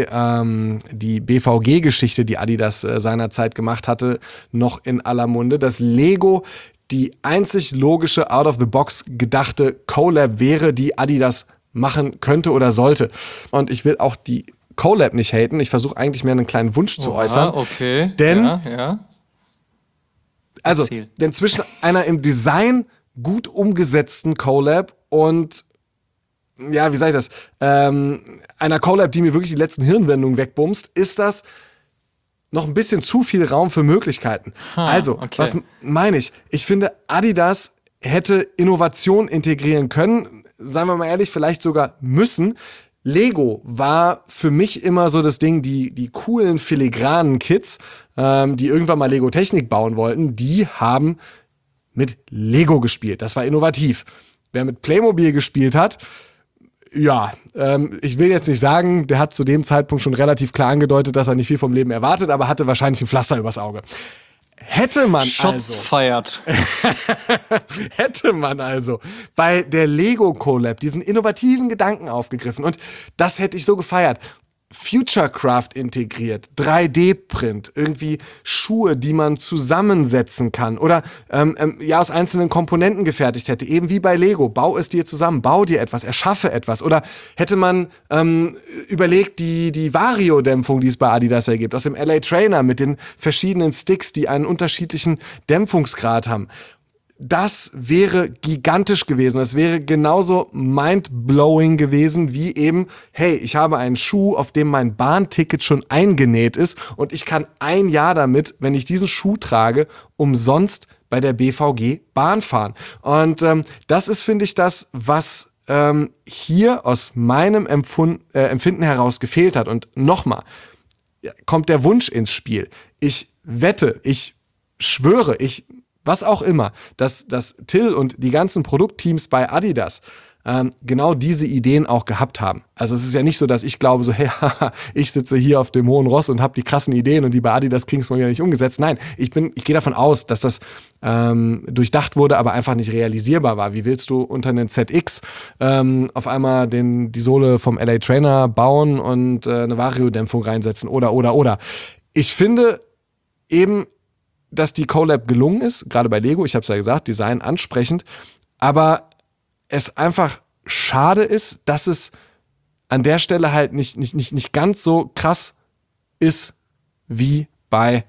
BVG-Geschichte, die Adidas seinerzeit gemacht hatte, noch in aller Munde, dass Lego die einzig logische, out-of-the-box gedachte Collab wäre, die Adidas machen könnte oder sollte. Und ich will auch die Collab nicht haten. Ich versuche eigentlich mehr einen kleinen Wunsch zu äußern. Okay. Denn, ja. also, denn zwischen einer im Design gut umgesetzten Collab und, ja, wie sag ich das, einer Collab, die mir wirklich die letzten Hirnwendungen wegbumst, ist das noch ein bisschen zu viel Raum für Möglichkeiten. Was meine ich? Ich finde, Adidas hätte Innovation integrieren können, seien wir mal ehrlich, vielleicht sogar müssen. Lego war für mich immer so das Ding, die coolen filigranen Kids, die irgendwann mal Lego-Technik bauen wollten, die haben mit Lego gespielt. Das war innovativ. Wer mit Playmobil gespielt hat, ja, ich will jetzt nicht sagen, der hat zu dem Zeitpunkt schon relativ klar angedeutet, dass er nicht viel vom Leben erwartet, aber hatte wahrscheinlich ein Pflaster übers Auge. Hätte man also bei der Lego Collab diesen innovativen Gedanken aufgegriffen und das hätte ich so gefeiert. Futurecraft integriert, 3D-Print, irgendwie Schuhe, die man zusammensetzen kann oder aus einzelnen Komponenten gefertigt hätte, eben wie bei Lego. Bau es dir zusammen, bau dir etwas, erschaffe etwas. Oder hätte man überlegt, die Vario-Dämpfung, die es bei Adidas ergibt, aus dem LA Trainer mit den verschiedenen Sticks, die einen unterschiedlichen Dämpfungsgrad haben. Das wäre gigantisch gewesen. Das wäre genauso mind-blowing gewesen wie eben, hey, ich habe einen Schuh, auf dem mein Bahnticket schon eingenäht ist und ich kann ein Jahr damit, wenn ich diesen Schuh trage, umsonst bei der BVG Bahn fahren. Und das ist, finde ich, das, was hier aus meinem Empfinden heraus gefehlt hat. Und nochmal, kommt der Wunsch ins Spiel. Ich wette, ich schwöre, was auch immer, dass Till und die ganzen Produktteams bei Adidas genau diese Ideen auch gehabt haben. Also es ist ja nicht so, dass ich glaube, so, hey, ich sitze hier auf dem hohen Ross und habe die krassen Ideen und die bei Adidas kriegen es mal wieder nicht umgesetzt. Nein, ich gehe davon aus, dass das durchdacht wurde, aber einfach nicht realisierbar war. Wie willst du unter einen ZX auf einmal die Sohle vom LA Trainer bauen und eine Vario-Dämpfung reinsetzen oder. Ich finde eben, dass die Collab gelungen ist, gerade bei Lego, ich habe es ja gesagt, Design ansprechend, aber es einfach schade ist, dass es an der Stelle halt nicht ganz so krass ist wie bei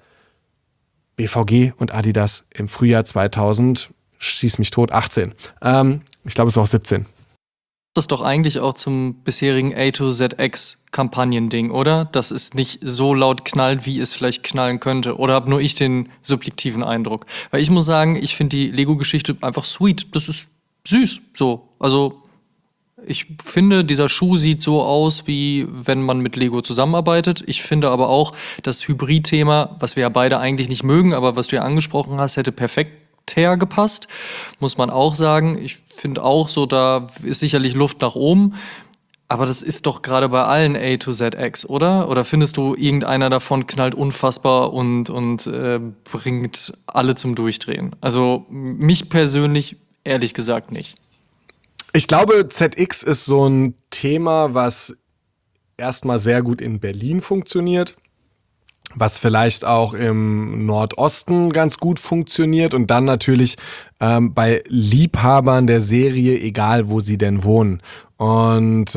BVG und Adidas im Frühjahr 2000, schieß mich tot, 18. Ich glaube, es war auch 17. Das ist doch eigentlich auch zum bisherigen A to ZX Kampagnending, oder? Dass es nicht so laut knallt, wie es vielleicht knallen könnte. Oder habe nur ich den subjektiven Eindruck? Weil ich muss sagen, ich finde die Lego-Geschichte einfach sweet. Das ist süß, so. Also ich finde, dieser Schuh sieht so aus, wie wenn man mit Lego zusammenarbeitet. Ich finde aber auch, das Hybrid-Thema, was wir ja beide eigentlich nicht mögen, aber was du ja angesprochen hast, hätte perfekt gepasst, muss man auch sagen. Ich finde auch so, da ist sicherlich Luft nach oben. Aber das ist doch gerade bei allen A to ZX, oder? Oder findest du, irgendeiner davon knallt unfassbar und bringt alle zum Durchdrehen? Also mich persönlich ehrlich gesagt nicht. Ich glaube, ZX ist so ein Thema, was erstmal sehr gut in Berlin funktioniert, was vielleicht auch im Nordosten ganz gut funktioniert und dann natürlich bei Liebhabern der Serie, egal wo sie denn wohnen. Und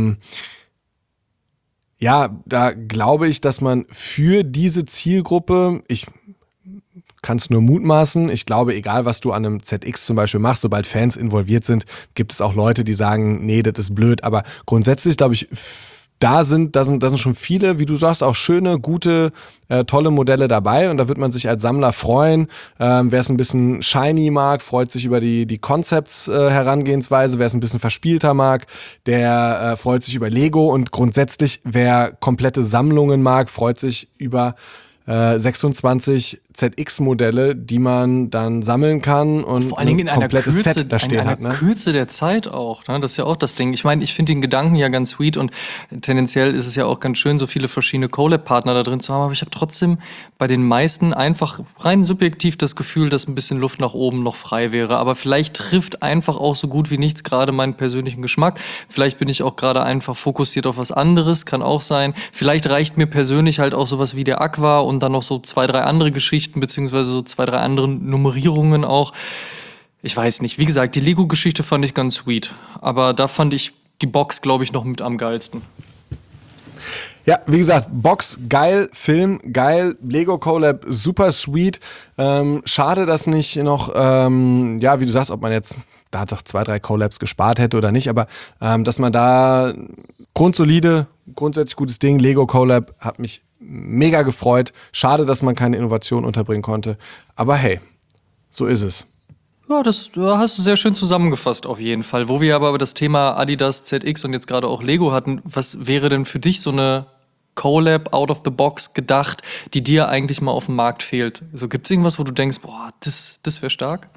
da glaube ich, dass man für diese Zielgruppe, ich kann es nur mutmaßen, ich glaube, egal was du an einem ZX zum Beispiel machst, sobald Fans involviert sind, gibt es auch Leute, die sagen, nee, das ist blöd, aber grundsätzlich glaube ich, da sind schon viele, wie du sagst, auch schöne, gute, tolle Modelle dabei und da wird man sich als Sammler freuen. Wer es ein bisschen shiny mag, freut sich über die Concepts-Herangehensweise. Wer es ein bisschen verspielter mag, der freut sich über Lego und grundsätzlich, wer komplette Sammlungen mag, freut sich über 26 ZX-Modelle, die man dann sammeln kann und vor allen Dingen in einer Set da stehen hat. In einer Kürze der Zeit auch. Ne? Das ist ja auch das Ding. Ich meine, ich finde den Gedanken ja ganz sweet und tendenziell ist es ja auch ganz schön, so viele verschiedene Collab-Partner da drin zu haben. Aber ich habe trotzdem bei den meisten einfach rein subjektiv das Gefühl, dass ein bisschen Luft nach oben noch frei wäre. Aber vielleicht trifft einfach auch so gut wie nichts gerade meinen persönlichen Geschmack. Vielleicht bin ich auch gerade einfach fokussiert auf was anderes, kann auch sein. Vielleicht reicht mir persönlich halt auch sowas wie der Aqua und dann noch so 2, 3 andere Geschichten, Geschichten, beziehungsweise so 2, 3 andere Nummerierungen auch. Ich weiß nicht. Wie gesagt, die Lego-Geschichte fand ich ganz sweet. Aber da fand ich die Box, glaube ich, noch mit am geilsten. Ja, wie gesagt, Box geil, Film geil, Lego Collab super sweet. Schade, dass nicht noch, ja, wie du sagst, ob man jetzt da doch 2, 3 Collabs gespart hätte oder nicht, aber dass man da grundsolide, grundsätzlich gutes Ding, Lego Collab, hat mich mega gefreut. Schade, dass man keine Innovation unterbringen konnte, aber hey, so ist es. Ja, das hast du sehr schön zusammengefasst auf jeden Fall. Wo wir aber das Thema Adidas, ZX und jetzt gerade auch Lego hatten, was wäre denn für dich so eine Collab out of the box gedacht, die dir eigentlich mal auf dem Markt fehlt? Also gibt es irgendwas, wo du denkst, boah, das wäre stark?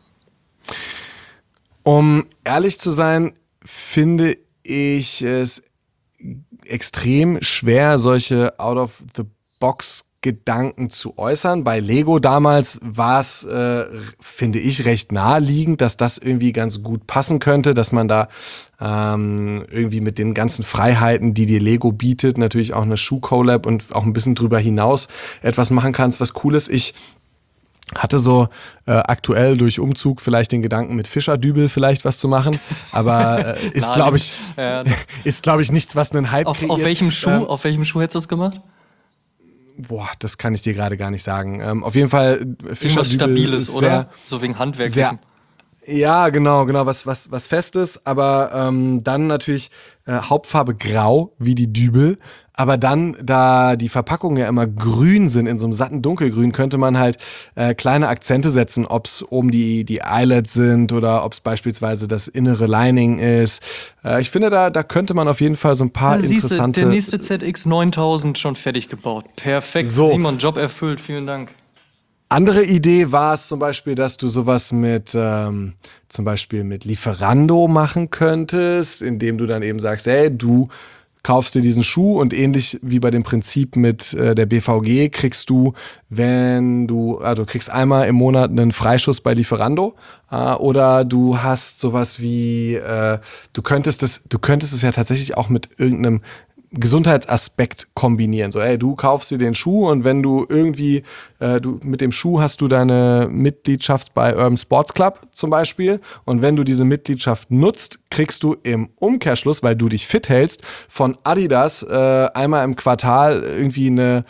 Um ehrlich zu sein, finde ich es extrem schwer, solche out of the box Gedanken zu äußern. Bei Lego damals war es, finde ich, recht naheliegend, dass das irgendwie ganz gut passen könnte, dass man da irgendwie mit den ganzen Freiheiten, die dir Lego bietet, natürlich auch eine Schuh-Collab und auch ein bisschen drüber hinaus etwas machen kannst, was cool ist. Ich hatte so aktuell durch Umzug vielleicht den Gedanken, mit Fischerdübel vielleicht was zu machen, aber ist, glaube ich, nichts, was einen Hype kreiert. Auf welchem Schuh hättest du das gemacht? Boah, das kann ich dir gerade gar nicht sagen. Auf jeden Fall Irgendwas Stabiles, oder? So wegen Handwerklichem. Ja, genau, was Festes, aber dann natürlich Hauptfarbe grau, wie die Dübel, aber dann, da die Verpackungen ja immer grün sind, in so einem satten Dunkelgrün, könnte man halt kleine Akzente setzen, ob es oben die Eyelets sind oder ob es beispielsweise das innere Lining ist. Ich finde, da könnte man auf jeden Fall so ein paar interessante... Der nächste ZX 9000 schon fertig gebaut. Perfekt, so. Simon, Job erfüllt, vielen Dank. Andere Idee war es zum Beispiel, dass du sowas mit zum Beispiel mit Lieferando machen könntest, indem du dann eben sagst, hey, du kaufst dir diesen Schuh und ähnlich wie bei dem Prinzip mit der BVG kriegst du, du kriegst einmal im Monat einen Freischuss bei Lieferando oder du hast sowas wie, du könntest es ja tatsächlich auch mit irgendeinem Gesundheitsaspekt kombinieren. So, ey, du kaufst dir den Schuh und wenn du irgendwie, mit dem Schuh hast du deine Mitgliedschaft bei Urban Sports Club zum Beispiel und wenn du diese Mitgliedschaft nutzt, kriegst du im Umkehrschluss, weil du dich fit hältst, von Adidas einmal im Quartal irgendwie eine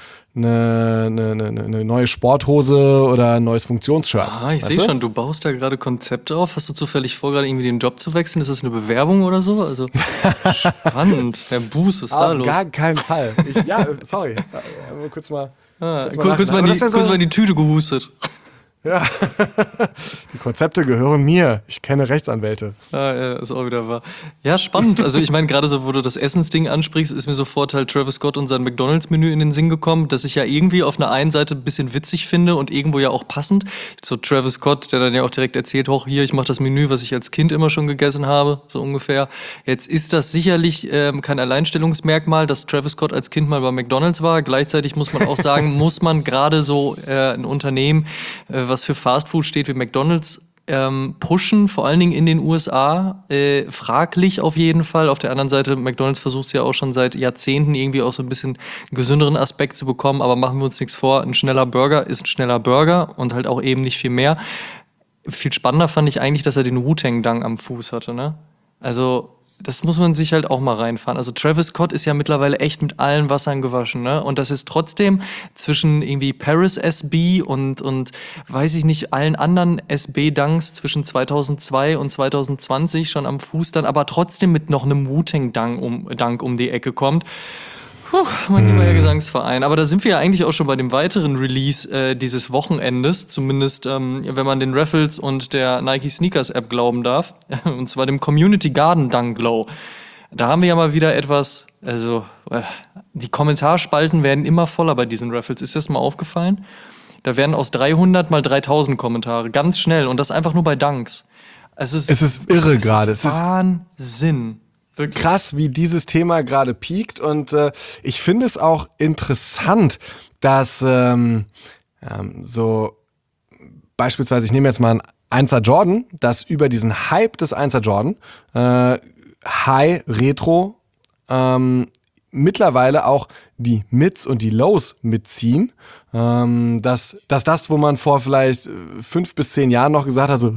neue Sporthose oder ein neues Funktionsshirt. Ich sehe schon, du baust da gerade Konzepte auf. Hast du zufällig vor, gerade irgendwie den Job zu wechseln? Ist das eine Bewerbung oder so? Also spannend. Herr Buß, was ist da los? Auf gar keinen Fall. Sorry. Kurz mal in die Tüte gehustet. Ja, die Konzepte gehören mir. Ich kenne Rechtsanwälte. Ja, ist auch wieder wahr. Ja, spannend. Also ich meine, gerade so, wo du das Essensding ansprichst, ist mir sofort halt Travis Scott und sein McDonalds-Menü in den Sinn gekommen, das ich ja irgendwie auf einer einen Seite ein bisschen witzig finde und irgendwo ja auch passend. So Travis Scott, der dann ja auch direkt erzählt, hoch, hier, ich mache das Menü, was ich als Kind immer schon gegessen habe, so ungefähr. Jetzt ist das sicherlich kein Alleinstellungsmerkmal, dass Travis Scott als Kind mal bei McDonalds war. Gleichzeitig muss man auch sagen, muss man gerade so ein Unternehmen, was für Fastfood steht wie McDonald's, pushen, vor allen Dingen in den USA, fraglich auf jeden Fall. Auf der anderen Seite, McDonald's versucht es ja auch schon seit Jahrzehnten irgendwie auch so ein bisschen einen gesünderen Aspekt zu bekommen, aber machen wir uns nichts vor, ein schneller Burger ist ein schneller Burger und halt auch eben nicht viel mehr. Viel spannender fand ich eigentlich, dass er den Wu-Tang-Dang am Fuß hatte, ne? Also das muss man sich halt auch mal reinfahren. Also Travis Scott ist ja mittlerweile echt mit allen Wassern gewaschen, ne? Und das ist trotzdem zwischen irgendwie Paris SB und weiß ich nicht, allen anderen SB-Dunks zwischen 2002 und 2020 schon am Fuß dann, aber trotzdem mit noch einem Wu-Tang-Dunk um die Ecke kommt. Mein lieber Gesangsverein. Aber da sind wir ja eigentlich auch schon bei dem weiteren Release dieses Wochenendes, zumindest wenn man den Raffles und der Nike Sneakers App glauben darf, und zwar dem Community Garden Dunk Low. Da haben wir ja mal wieder etwas, also die Kommentarspalten werden immer voller bei diesen Raffles. Ist das mal aufgefallen? Da werden aus 300 mal 3000 Kommentare, ganz schnell, und das einfach nur bei Dunks. Es ist irre gerade. Es ist Wahnsinn. Wirklich. Krass, wie dieses Thema gerade piekt und ich finde es auch interessant, dass so beispielsweise, ich nehme jetzt mal einen 1er Jordan, dass über diesen Hype des 1er Jordan High Retro mittlerweile auch die Mids und die Lows mitziehen. Dass das, wo man vor vielleicht 5 bis 10 Jahren noch gesagt hat, so,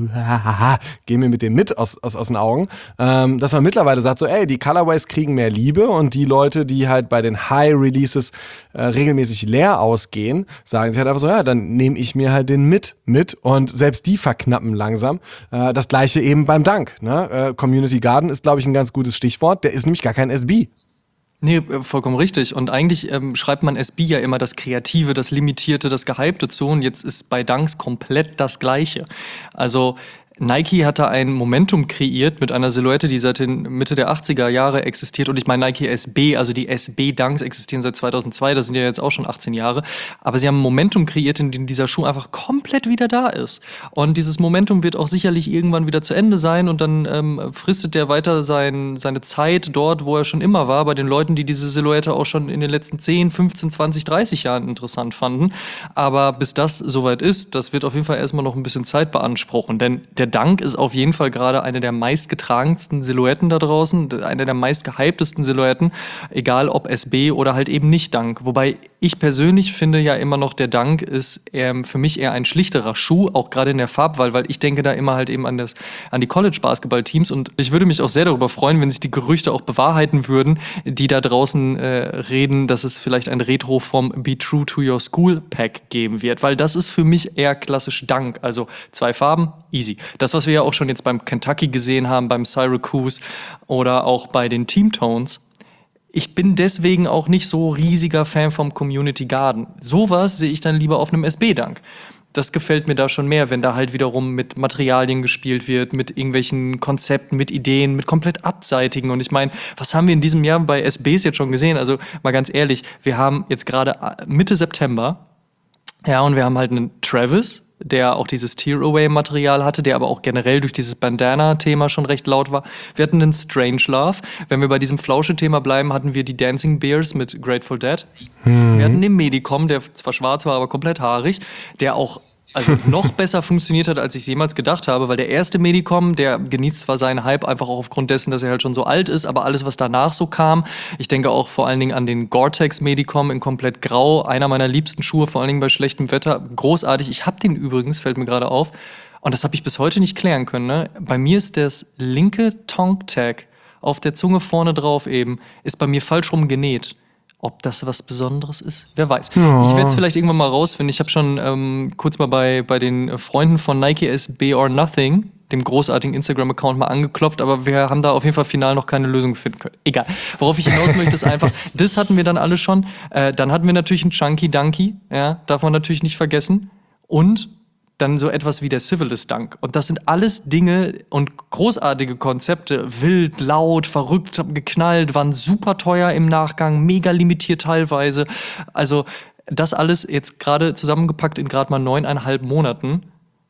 geh mir mit dem mit aus den Augen, dass man mittlerweile sagt, so, ey, die Colorways kriegen mehr Liebe und die Leute, die halt bei den High-Releases regelmäßig leer ausgehen, sagen sich halt einfach so, ja, dann nehme ich mir halt den mit und selbst die verknappen langsam. Das gleiche eben beim Dunk. Ne? Community Garden ist, glaube ich, ein ganz gutes Stichwort. Der ist nämlich gar kein SB. Nee, vollkommen richtig. Und eigentlich schreibt man SB ja immer das Kreative, das Limitierte, das Gehypte zu. Und jetzt ist bei Dunks komplett das Gleiche. Also Nike hat da ein Momentum kreiert mit einer Silhouette, die seit den Mitte der 80er Jahre existiert. Und ich meine Nike SB, also die SB-Dunks existieren seit 2002, das sind ja jetzt auch schon 18 Jahre. Aber sie haben ein Momentum kreiert, in dem dieser Schuh einfach komplett wieder da ist. Und dieses Momentum wird auch sicherlich irgendwann wieder zu Ende sein. Und dann fristet der weiter seine Zeit dort, wo er schon immer war, bei den Leuten, die diese Silhouette auch schon in den letzten 10, 15, 20, 30 Jahren interessant fanden. Aber bis das soweit ist, das wird auf jeden Fall erstmal noch ein bisschen Zeit beanspruchen. Denn der Dunk ist auf jeden Fall gerade eine der meistgetragensten Silhouetten da draußen, eine der meistgehyptesten Silhouetten, egal ob SB oder halt eben nicht Dunk. Wobei ich persönlich finde ja immer noch, der Dunk ist für mich eher ein schlichterer Schuh, auch gerade in der Farbwahl, weil ich denke da immer halt eben an die College-Basketball-Teams und ich würde mich auch sehr darüber freuen, wenn sich die Gerüchte auch bewahrheiten würden, die da draußen reden, dass es vielleicht ein Retro vom Be True to Your School Pack geben wird, weil das ist für mich eher klassisch Dunk, also 2 Farben, easy. Das, was wir ja auch schon jetzt beim Kentucky gesehen haben, beim Syracuse oder auch bei den Team Tones. Ich bin deswegen auch nicht so riesiger Fan vom Community Garden. Sowas sehe ich dann lieber auf einem SB-Dunk. Das gefällt mir da schon mehr, wenn da halt wiederum mit Materialien gespielt wird, mit irgendwelchen Konzepten, mit Ideen, mit komplett abseitigen. Und ich meine, was haben wir in diesem Jahr bei SBs jetzt schon gesehen? Also mal ganz ehrlich, wir haben jetzt gerade Mitte September, ja, und wir haben halt einen Travis, der auch dieses Tear-Away-Material hatte, der aber auch generell durch dieses Bandana-Thema schon recht laut war. Wir hatten einen Strangelove. Wenn wir bei diesem Flausche-Thema bleiben, hatten wir die Dancing Bears mit Grateful Dead. Wir hatten den Medicom, der zwar schwarz war, aber komplett haarig, der auch noch besser funktioniert hat, als ich es jemals gedacht habe, weil der erste Medicom, der genießt zwar seinen Hype einfach auch aufgrund dessen, dass er halt schon so alt ist, aber alles, was danach so kam, ich denke auch vor allen Dingen an den Gore-Tex Medicom in komplett grau, einer meiner liebsten Schuhe, vor allen Dingen bei schlechtem Wetter, großartig. Ich habe den übrigens, fällt mir gerade auf, und das habe ich bis heute nicht klären können. Ne? Bei mir ist das linke Tongue-Tag auf der Zunge vorne drauf eben, ist bei mir falsch rum genäht. Ob das was Besonderes ist? Wer weiß. Ich werde es vielleicht irgendwann mal rausfinden. Ich habe schon kurz mal bei den Freunden von Nike SB or Nothing, dem großartigen Instagram-Account, mal angeklopft, aber wir haben da auf jeden Fall final noch keine Lösung finden können. Egal. Worauf ich hinaus möchte, ist einfach, das hatten wir dann alle schon. Dann hatten wir natürlich einen Chunky Dunky, ja, darf man natürlich nicht vergessen. Und dann so etwas wie der Civilist Dunk. Und das sind alles Dinge und großartige Konzepte. Wild, laut, verrückt, geknallt, waren super teuer im Nachgang, mega limitiert teilweise. Also das alles jetzt gerade zusammengepackt in gerade mal 9,5 Monaten.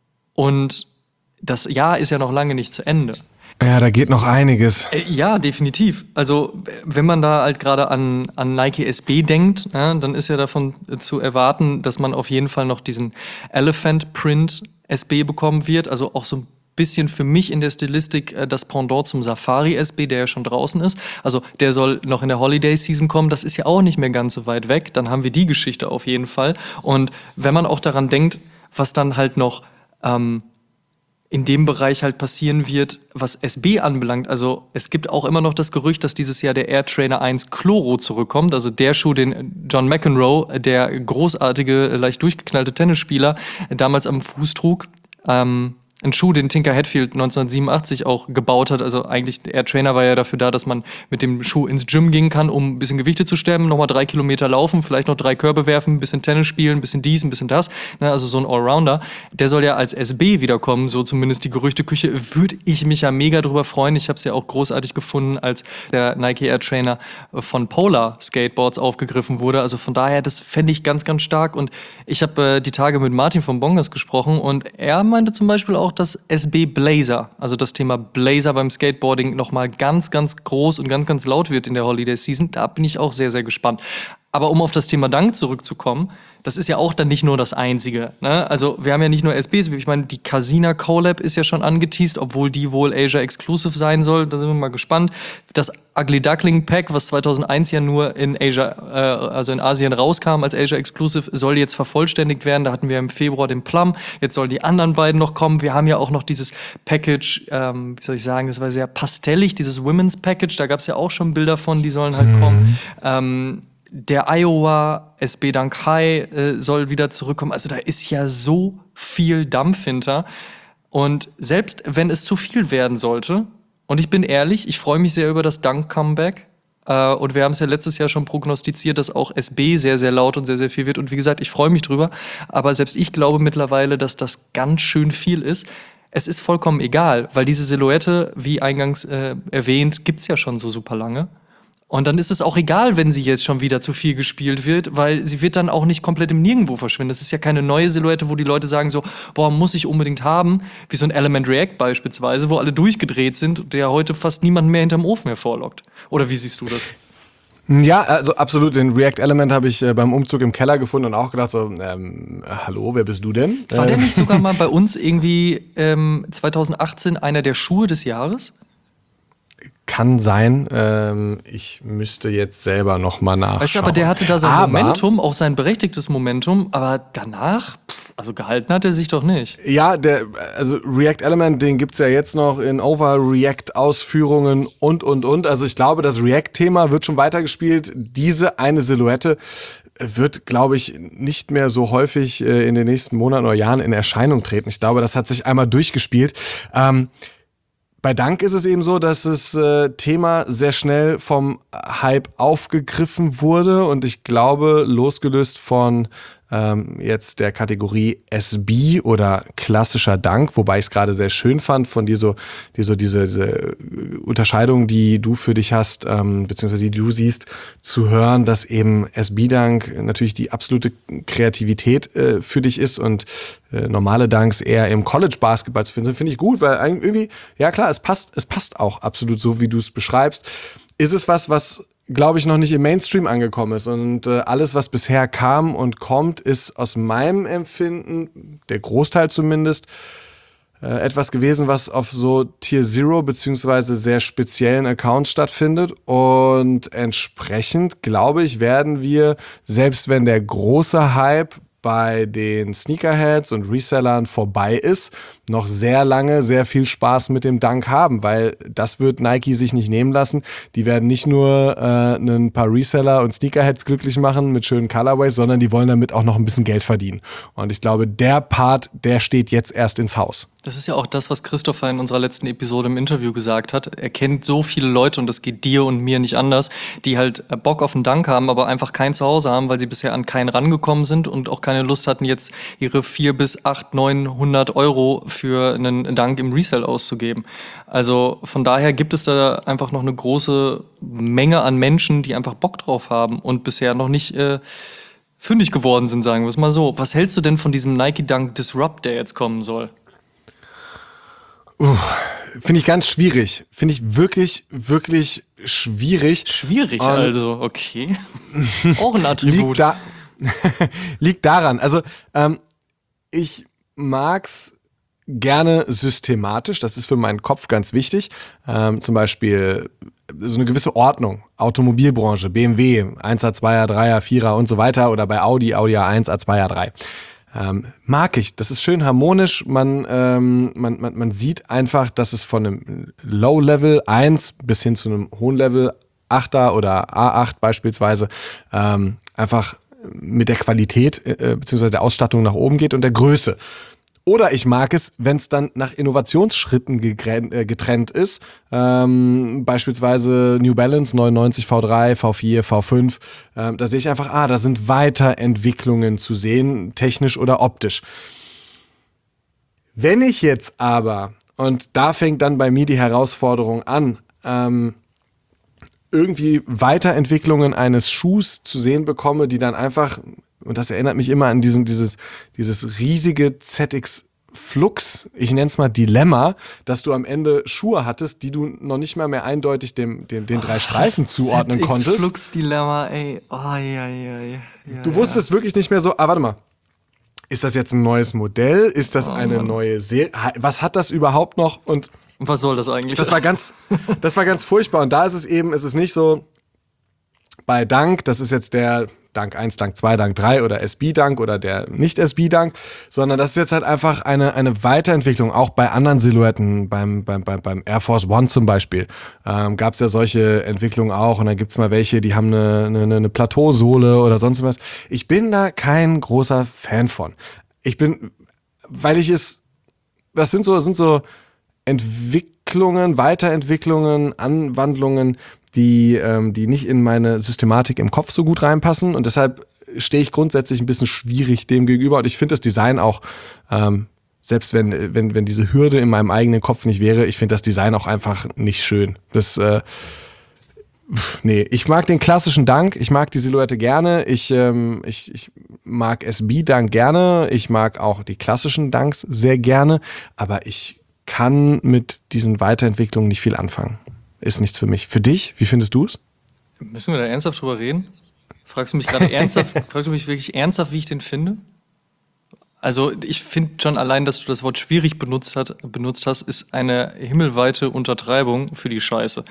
Und das Jahr ist ja noch lange nicht zu Ende. Ja, da geht noch einiges. Ja, definitiv. Also wenn man da halt gerade an Nike SB denkt, ja, dann ist ja davon zu erwarten, dass man auf jeden Fall noch diesen Elephant Print SB bekommen wird. Also auch so ein bisschen für mich in der Stilistik das Pendant zum Safari SB, der ja schon draußen ist. Also der soll noch in der Holiday Season kommen. Das ist ja auch nicht mehr ganz so weit weg. Dann haben wir die Geschichte auf jeden Fall. Und wenn man auch daran denkt, was dann halt noch in dem Bereich halt passieren wird, was SB anbelangt. Also es gibt auch immer noch das Gerücht, dass dieses Jahr der Air Trainer 1 Chloro zurückkommt. Also der Schuh, den John McEnroe, der großartige, leicht durchgeknallte Tennisspieler, damals am Fuß trug. Ein Schuh, den Tinker Hatfield 1987 auch gebaut hat. Also eigentlich, der Air Trainer war ja dafür da, dass man mit dem Schuh ins Gym gehen kann, um ein bisschen Gewichte zu stemmen, nochmal 3 Kilometer laufen, vielleicht noch 3 Körbe werfen, ein bisschen Tennis spielen, ein bisschen dies, ein bisschen das. Also so ein Allrounder. Der soll ja als SB wiederkommen, so zumindest die Gerüchteküche. Würde ich mich ja mega drüber freuen. Ich habe es ja auch großartig gefunden, als der Nike Air Trainer von Polar Skateboards aufgegriffen wurde. Also von daher, das fände ich ganz, ganz stark. Und ich habe die Tage mit Martin von Bongers gesprochen und er meinte zum Beispiel auch, dass SB Blazer, also das Thema Blazer beim Skateboarding, nochmal ganz, ganz groß und ganz, ganz laut wird in der Holiday Season. Da bin ich auch sehr, sehr gespannt. Aber um auf das Thema Dunk zurückzukommen, das ist ja auch dann nicht nur das Einzige. Ne? Also wir haben ja nicht nur SBs, ich meine, die Casina Collab ist ja schon angeteased, obwohl die wohl Asia Exclusive sein soll. Da sind wir mal gespannt. Das Ugly Duckling Pack, was 2001 ja nur in Asia, also in Asien rauskam als Asia Exclusive, soll jetzt vervollständigt werden. Da hatten wir im Februar den Plum. Jetzt sollen die anderen beiden noch kommen. Wir haben ja auch noch dieses Package, wie soll ich sagen, das war sehr pastellig, dieses Women's Package. Da gab es ja auch schon Bilder von, die sollen halt kommen. Der Iowa SB Dunk High soll wieder zurückkommen. Also da ist ja so viel Dampf hinter. Und selbst wenn es zu viel werden sollte, und ich bin ehrlich, ich freue mich sehr über das Dunk-Comeback. Und wir haben es ja letztes Jahr schon prognostiziert, dass auch SB sehr, sehr laut und sehr, sehr viel wird. Und wie gesagt, ich freue mich drüber. Aber selbst ich glaube mittlerweile, dass das ganz schön viel ist. Es ist vollkommen egal, weil diese Silhouette, wie eingangs erwähnt, gibt es ja schon so super lange. Und dann ist es auch egal, wenn sie jetzt schon wieder zu viel gespielt wird, weil sie wird dann auch nicht komplett im Nirgendwo verschwinden. Das ist ja keine neue Silhouette, wo die Leute sagen so, boah, muss ich unbedingt haben, wie so ein Element React beispielsweise, wo alle durchgedreht sind und der heute fast niemand mehr hinterm Ofen hervorlockt. Oder wie siehst du das? Ja, also absolut. Den React-Element habe ich beim Umzug im Keller gefunden und auch gedacht so, hallo, wer bist du denn? War der nicht sogar mal bei uns irgendwie 2018 einer der Schuhe des Jahres? Kann sein. Ich müsste jetzt selber noch mal nachschauen. Weißt du, aber der hatte da sein Momentum, auch sein berechtigtes Momentum, aber danach, also gehalten hat er sich doch nicht. Ja, also React Element, den gibt's ja jetzt noch in Over-React-Ausführungen und. Also ich glaube, das React-Thema wird schon weitergespielt. Diese eine Silhouette wird, glaube ich, nicht mehr so häufig in den nächsten Monaten oder Jahren in Erscheinung treten. Ich glaube, das hat sich einmal durchgespielt. Bei Dunk ist es eben so, dass das Thema sehr schnell vom Hype aufgegriffen wurde und ich glaube, losgelöst von jetzt der Kategorie SB oder klassischer Dunk, wobei ich es gerade sehr schön fand von dir diese Unterscheidung, die du für dich hast, beziehungsweise die du siehst, zu hören, dass eben SB-Dunk natürlich die absolute Kreativität für dich ist und normale Dunks eher im College-Basketball zu finden sind, finde ich gut, weil irgendwie, ja klar, es passt auch absolut so, wie du es beschreibst. Ist es was glaube ich, noch nicht im Mainstream angekommen ist. Und alles, was bisher kam und kommt, ist aus meinem Empfinden, der Großteil zumindest, etwas gewesen, was auf so Tier Zero beziehungsweise sehr speziellen Accounts stattfindet. Und entsprechend, glaube ich, werden wir, selbst wenn der große Hype bei den Sneakerheads und Resellern vorbei ist, noch sehr lange sehr viel Spaß mit dem Dunk haben, weil das wird Nike sich nicht nehmen lassen. Die werden nicht nur ein paar Reseller und Sneakerheads glücklich machen mit schönen Colorways, sondern die wollen damit auch noch ein bisschen Geld verdienen. Und ich glaube, der Part, der steht jetzt erst ins Haus. Das ist ja auch das, was Christopher in unserer letzten Episode im Interview gesagt hat. Er kennt so viele Leute, und das geht dir und mir nicht anders, die halt Bock auf einen Dunk haben, aber einfach kein Zuhause haben, weil sie bisher an keinen rangekommen sind und auch keine Lust hatten, jetzt ihre 400 bis 800, 900 Euro für einen Dunk im Resell auszugeben. Also von daher gibt es da einfach noch eine große Menge an Menschen, die einfach Bock drauf haben und bisher noch nicht fündig geworden sind, sagen wir es mal so. Was hältst du denn von diesem Nike Dunk Disrupt, der jetzt kommen soll? Finde ich ganz schwierig. Finde ich wirklich, wirklich schwierig. Schwierig also, okay. Auch ein Attribut. Liegt daran. Also ich mag's gerne systematisch. Das ist für meinen Kopf ganz wichtig. Zum Beispiel so eine gewisse Ordnung. Automobilbranche, BMW, 1er, 2er, 3er, 4er und so weiter. Oder bei Audi A1, A2, A3. Mag ich. Das ist schön harmonisch. Man sieht einfach, dass es von einem Low-Level 1 bis hin zu einem hohen Level 8er oder A8 beispielsweise einfach mit der Qualität beziehungsweise der Ausstattung nach oben geht und der Größe. Oder ich mag es, wenn es dann nach Innovationsschritten getrennt ist. Beispielsweise New Balance 99 V3, V4, V5. Da sehe ich einfach, da sind Weiterentwicklungen zu sehen, technisch oder optisch. Wenn ich jetzt aber, und da fängt dann bei mir die Herausforderung an, irgendwie Weiterentwicklungen eines Schuhs zu sehen bekomme, die dann einfach, und das erinnert mich immer an dieses riesige ZX Flux, ich nenne es mal Dilemma, dass du am Ende Schuhe hattest, die du noch nicht mal mehr eindeutig den 3 Streifen zuordnen konntest. Flux-Dilemma, ey. Oh, ja. Du wusstest wirklich nicht mehr so, warte mal, ist das jetzt ein neues Modell? Ist das eine neue Serie? Was hat das überhaupt noch? Und was soll das eigentlich? Das war ganz furchtbar. Und da ist es nicht so, bei Dank, das ist jetzt der Dank 1, Dank 2, Dank 3 oder SB-Dank oder der Nicht-SB-Dank, sondern das ist jetzt halt einfach eine Weiterentwicklung, auch bei anderen Silhouetten, beim Air Force One zum Beispiel, gab es ja solche Entwicklungen auch und dann gibt's mal welche, die haben eine Plateausohle oder sonst was. Ich bin da kein großer Fan von. Das sind so Entwicklungen, Weiterentwicklungen, Anwandlungen, die nicht in meine Systematik im Kopf so gut reinpassen und deshalb stehe ich grundsätzlich ein bisschen schwierig dem gegenüber und ich finde das Design auch, selbst wenn diese Hürde in meinem eigenen Kopf nicht wäre, ich finde das Design auch einfach nicht schön. Ich mag den klassischen Dank, ich mag die Silhouette gerne, ich mag SB-Dank gerne, ich mag auch die klassischen Danks sehr gerne, aber ich kann mit diesen Weiterentwicklungen nicht viel anfangen. Ist nichts für mich. Für dich? Wie findest du es? Müssen wir da ernsthaft drüber reden? Fragst du mich gerade ernsthaft, fragst du mich wirklich ernsthaft, wie ich den finde? Also ich finde schon allein, dass du das Wort schwierig benutzt hast, ist eine himmelweite Untertreibung für die Scheiße.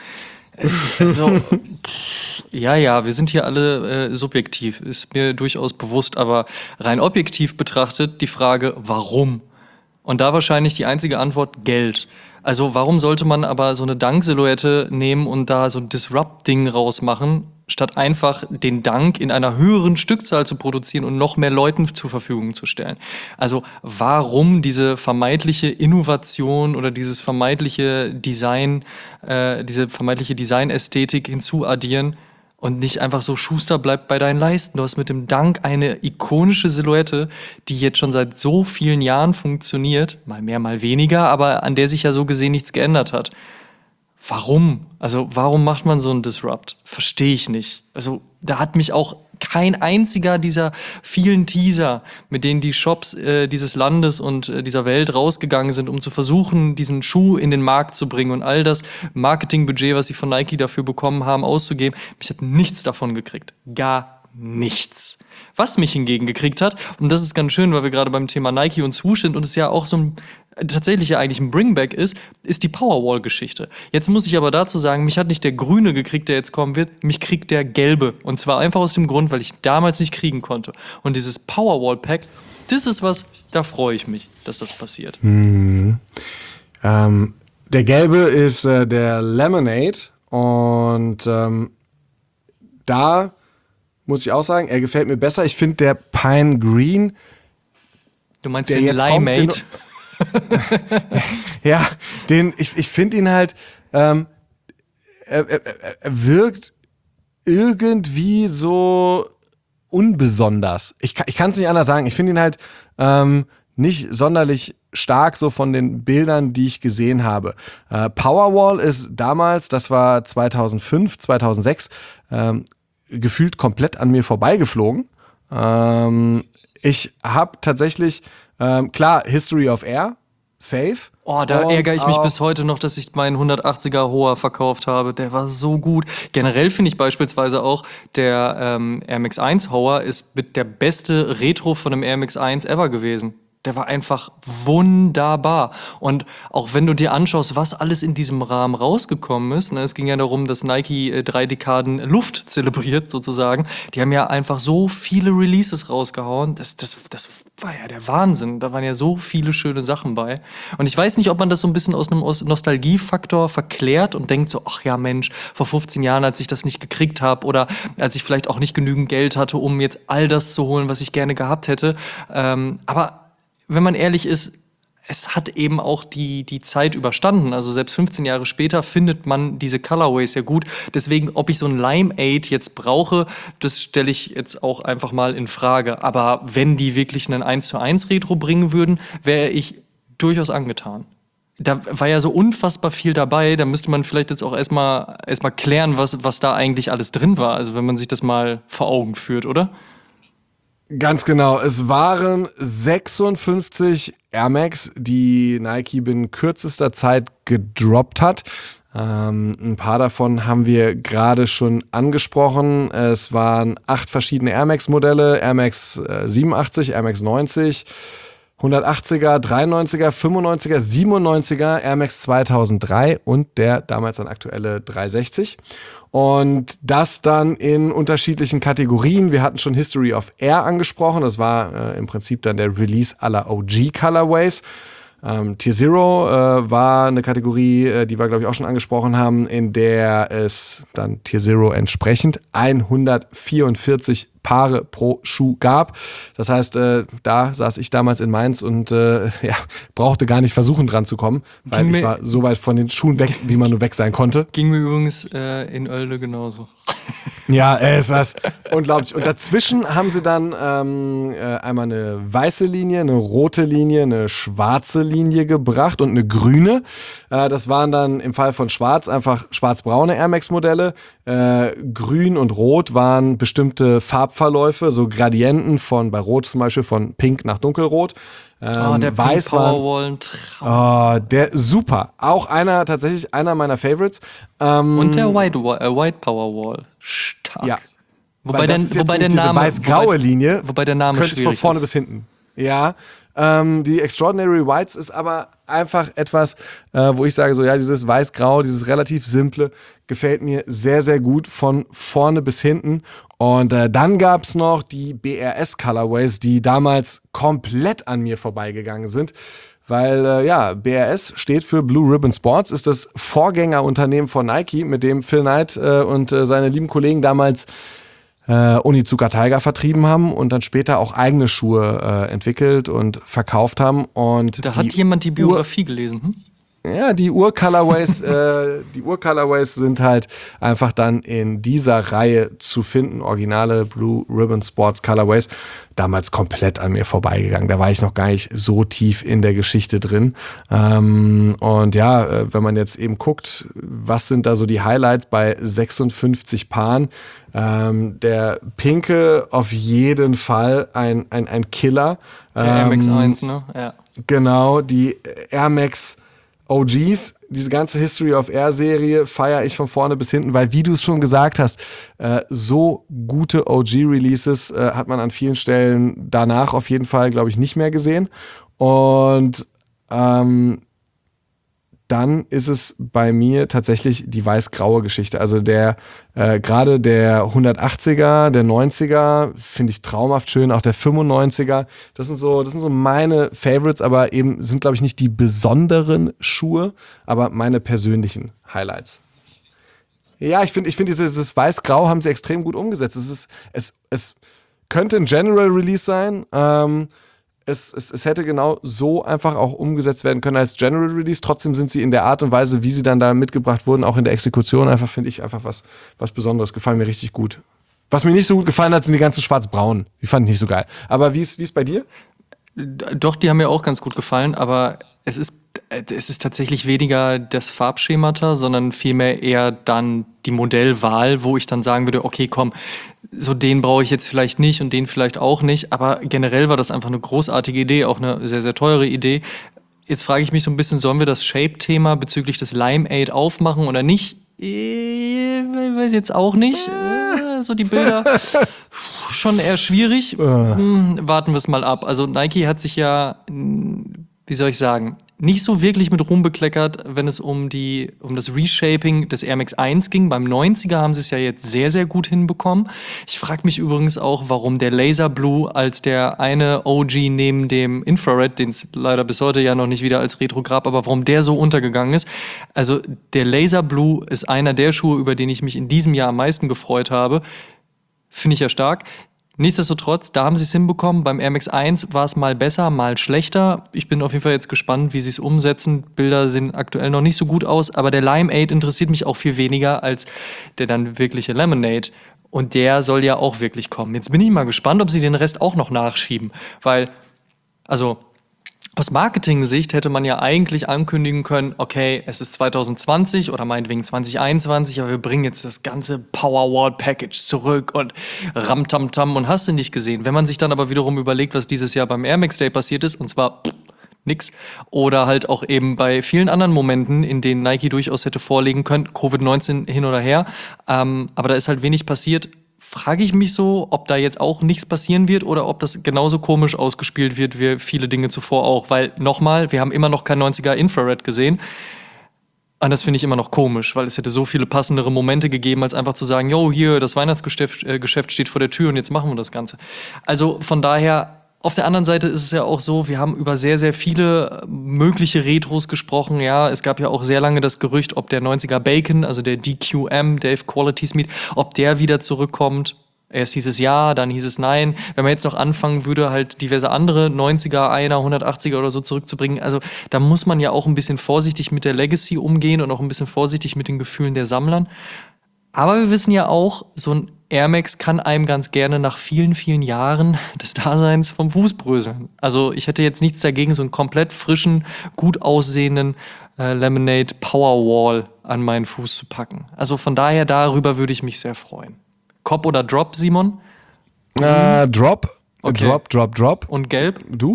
Ja, wir sind hier alle subjektiv, ist mir durchaus bewusst, aber rein objektiv betrachtet die Frage, warum? Und da wahrscheinlich die einzige Antwort, Geld. Also warum sollte man aber so eine Dank-Silhouette nehmen und da so ein Disrupt-Ding rausmachen, statt einfach den Dank in einer höheren Stückzahl zu produzieren und noch mehr Leuten zur Verfügung zu stellen? Also warum diese vermeintliche Innovation oder dieses vermeintliche Design, diese vermeintliche Designästhetik hinzuaddieren und nicht einfach so, Schuster, bleibt bei deinen Leisten. Du hast mit dem Dank eine ikonische Silhouette, die jetzt schon seit so vielen Jahren funktioniert, mal mehr, mal weniger, aber an der sich ja so gesehen nichts geändert hat. Warum? Also warum macht man so einen Disrupt? Verstehe ich nicht. Also da hat mich auch kein einziger dieser vielen Teaser, mit denen die Shops dieses Landes und dieser Welt rausgegangen sind, um zu versuchen, diesen Schuh in den Markt zu bringen und all das Marketingbudget, was sie von Nike dafür bekommen haben, auszugeben. Mich hat nichts davon gekriegt. Gar nichts. Was mich hingegen gekriegt hat, und das ist ganz schön, weil wir gerade beim Thema Nike und Swoosh sind und es ja auch so tatsächlich ja eigentlich ein Bringback ist die Powerwall-Geschichte. Jetzt muss ich aber dazu sagen, mich hat nicht der Grüne gekriegt, der jetzt kommen wird, mich kriegt der Gelbe. Und zwar einfach aus dem Grund, weil ich damals nicht kriegen konnte. Und dieses Powerwall-Pack, das ist was, da freue ich mich, dass das passiert. Der Gelbe ist der Lemonade und da muss ich auch sagen, er gefällt mir besser. Ich finde der Pine Green. Du meinst den Limeade? Ja, ich finde ihn halt, er wirkt irgendwie so unbesonders. Ich kann es nicht anders sagen. Ich finde ihn halt nicht sonderlich stark so von den Bildern, die ich gesehen habe. Powerwall ist damals, das war 2005, 2006, gefühlt komplett an mir vorbeigeflogen. Ich habe tatsächlich, klar, History of Air, safe. Oh, da ärgere ich mich bis heute noch, dass ich meinen 180er Hoa verkauft habe. Der war so gut. Generell finde ich beispielsweise auch, der Air Max 1 Hoa ist mit der beste Retro von einem Air Max 1 ever gewesen. Der war einfach wunderbar. Und auch wenn du dir anschaust, was alles in diesem Rahmen rausgekommen ist, ne, es ging ja darum, dass Nike 3 Dekaden Luft zelebriert sozusagen. Die haben ja einfach so viele Releases rausgehauen. Das war ja der Wahnsinn. Da waren ja so viele schöne Sachen bei. Und ich weiß nicht, ob man das so ein bisschen aus einem Nostalgiefaktor verklärt und denkt so, ach ja Mensch, vor 15 Jahren, als ich das nicht gekriegt habe oder als ich vielleicht auch nicht genügend Geld hatte, um jetzt all das zu holen, was ich gerne gehabt hätte. Aber wenn man ehrlich ist, es hat eben auch die Zeit überstanden. Also selbst 15 Jahre später findet man diese Colorways ja gut. Deswegen, ob ich so ein Limeade jetzt brauche, das stelle ich jetzt auch einfach mal in Frage. Aber wenn die wirklich einen 1:1 Retro bringen würden, wäre ich durchaus angetan. Da war ja so unfassbar viel dabei. Da müsste man vielleicht jetzt auch erstmal klären, was da eigentlich alles drin war. Also wenn man sich das mal vor Augen führt, oder? Ganz genau. Es waren 56 Air Max, die Nike binnen kürzester Zeit gedroppt hat. Ein paar davon haben wir gerade schon angesprochen. Es waren 8 verschiedene Air Max Modelle. Air Max 87, Air Max 90, 180er, 93er, 95er, 97er, Air Max 2003 und der damals dann aktuelle 360. Und das dann in unterschiedlichen Kategorien. Wir hatten schon History of Air angesprochen. Das war im Prinzip dann der Release aller OG Colorways. Tier Zero war eine Kategorie, die wir, glaube ich, auch schon angesprochen haben, in der es dann Tier Zero entsprechend 144 Paare pro Schuh gab. Das heißt, da saß ich damals in Mainz und brauchte gar nicht versuchen, dran zu kommen, weil ich war so weit von den Schuhen weg, wie man nur weg sein konnte. Ging mir übrigens in Oelde genauso. Ja, es ist unglaublich. Und dazwischen haben sie dann einmal eine weiße Linie, eine rote Linie, eine schwarze Linie gebracht und eine grüne. Das waren dann im Fall von Schwarz einfach schwarz-braune Air Max Modelle. Grün und Rot waren bestimmte Farbverläufe, so Gradienten bei Rot zum Beispiel von Pink nach Dunkelrot. Der Weiß Pink Powerwall, ein Traum. der super. Auch tatsächlich einer meiner Favorites. Und der White Powerwall. Stark. Ja. Wobei der Name, weiß-graue Linie, wobei der Name könnte schwierig von vorne ist. bis hinten. Ja. Die Extraordinary Whites ist aber einfach etwas, wo ich sage, so ja, dieses weiß-grau, dieses relativ simple, gefällt mir sehr, sehr gut von vorne bis hinten. Und dann gab es noch die BRS Colorways, die damals komplett an mir vorbeigegangen sind. Weil, BRS steht für Blue Ribbon Sports, ist das Vorgängerunternehmen von Nike, mit dem Phil Knight und seine lieben Kollegen damals Onitsuka Tiger vertrieben haben und dann später auch eigene Schuhe entwickelt und verkauft haben. Und da hat jemand die Biografie gelesen, Ja, die Ur-Colorways sind halt einfach dann in dieser Reihe zu finden, originale Blue Ribbon Sports Colorways, damals komplett an mir vorbeigegangen. Da war ich noch gar nicht so tief in der Geschichte drin. Und ja, wenn man jetzt eben guckt, was sind da so die Highlights bei 56 Paaren, der pinke auf jeden Fall ein Killer. Der Air Max 1, ne? Ja. Genau, die Air Max OGs, diese ganze History of Air Serie feiere ich von vorne bis hinten, weil, wie du es schon gesagt hast, so gute OG-Releases hat man an vielen Stellen danach auf jeden Fall, glaube ich, nicht mehr gesehen. Und dann ist es bei mir tatsächlich die weiß-graue Geschichte. Also gerade der 180er, der 90er finde ich traumhaft schön, auch der 95er. Das sind so meine Favorites, aber eben sind, glaube ich, nicht die besonderen Schuhe, aber meine persönlichen Highlights. Ja, ich finde dieses weiß-grau haben sie extrem gut umgesetzt. Es könnte ein General Release sein. Es hätte genau so einfach auch umgesetzt werden können als General Release. Trotzdem sind sie in der Art und Weise, wie sie dann da mitgebracht wurden, auch in der Exekution, einfach, finde ich, einfach was Besonderes. Gefallen mir richtig gut. Was mir nicht so gut gefallen hat, sind die ganzen schwarz-braunen. Die fand ich nicht so geil. Aber wie ist bei dir? Doch, die haben mir auch ganz gut gefallen, aber es ist tatsächlich weniger das Farbschemata, sondern vielmehr eher dann die Modellwahl, wo ich dann sagen würde, okay, komm, so den brauche ich jetzt vielleicht nicht und den vielleicht auch nicht, aber generell war das einfach eine großartige Idee, auch eine sehr, sehr teure Idee. Jetzt frage ich mich so ein bisschen, sollen wir das Shape-Thema bezüglich des Limeade aufmachen oder nicht? Weiß jetzt auch nicht. So die Bilder, schon eher schwierig. Warten wir es mal ab. Also Nike hat sich ja, wie soll ich sagen, nicht so wirklich mit Ruhm bekleckert, wenn es um das Reshaping des Air Max 1 ging. Beim 90er haben sie es ja jetzt sehr, sehr gut hinbekommen. Ich frage mich übrigens auch, warum der Laser Blue als der eine OG neben dem Infrared, den es leider bis heute ja noch nicht wieder als Retro gab, aber warum der so untergegangen ist. Also der Laser Blue ist einer der Schuhe, über den ich mich in diesem Jahr am meisten gefreut habe. Finde ich ja stark. Nichtsdestotrotz, da haben sie es hinbekommen. Beim Air Max 1 war es mal besser, mal schlechter. Ich bin auf jeden Fall jetzt gespannt, wie sie es umsetzen. Bilder sehen aktuell noch nicht so gut aus, aber der Limeade interessiert mich auch viel weniger als der dann wirkliche Lemonade. Und der soll ja auch wirklich kommen. Jetzt bin ich mal gespannt, ob sie den Rest auch noch nachschieben. Weil, also, Aus Marketing-Sicht hätte man ja eigentlich ankündigen können, okay, es ist 2020 oder meinetwegen 2021, aber wir bringen jetzt das ganze Powerwall-Package zurück und Ramtamtam und hast du nicht gesehen. Wenn man sich dann aber wiederum überlegt, was dieses Jahr beim Air Max Day passiert ist, und zwar nix, oder halt auch eben bei vielen anderen Momenten, in denen Nike durchaus hätte vorlegen können, Covid-19 hin oder her, aber da ist halt wenig passiert, frage ich mich so, ob da jetzt auch nichts passieren wird oder ob das genauso komisch ausgespielt wird wie viele Dinge zuvor auch. Weil nochmal, wir haben immer noch kein 90er Infrared gesehen. Und das finde ich immer noch komisch, weil es hätte so viele passendere Momente gegeben, als einfach zu sagen, jo, hier, das Weihnachtsgeschäft steht vor der Tür und jetzt machen wir das Ganze. Also von daher, auf der anderen Seite ist es ja auch so, wir haben über sehr, sehr viele mögliche Retros gesprochen. Ja, es gab ja auch sehr lange das Gerücht, ob der 90er Bacon, also der DQM, Dave Quality Smith, ob der wieder zurückkommt. Erst hieß es ja, dann hieß es nein. Wenn man jetzt noch anfangen würde, halt diverse andere 90er, 180er oder so zurückzubringen, also da muss man ja auch ein bisschen vorsichtig mit der Legacy umgehen und auch ein bisschen vorsichtig mit den Gefühlen der Sammlern. Aber wir wissen ja auch, so ein Air Max kann einem ganz gerne nach vielen, vielen Jahren des Daseins vom Fuß bröseln. Also ich hätte jetzt nichts dagegen, so einen komplett frischen, gut aussehenden Lemonade Powerwall an meinen Fuß zu packen. Also von daher, darüber würde ich mich sehr freuen. Cop oder Drop, Simon? Drop. Okay. Drop. Und gelb? Du?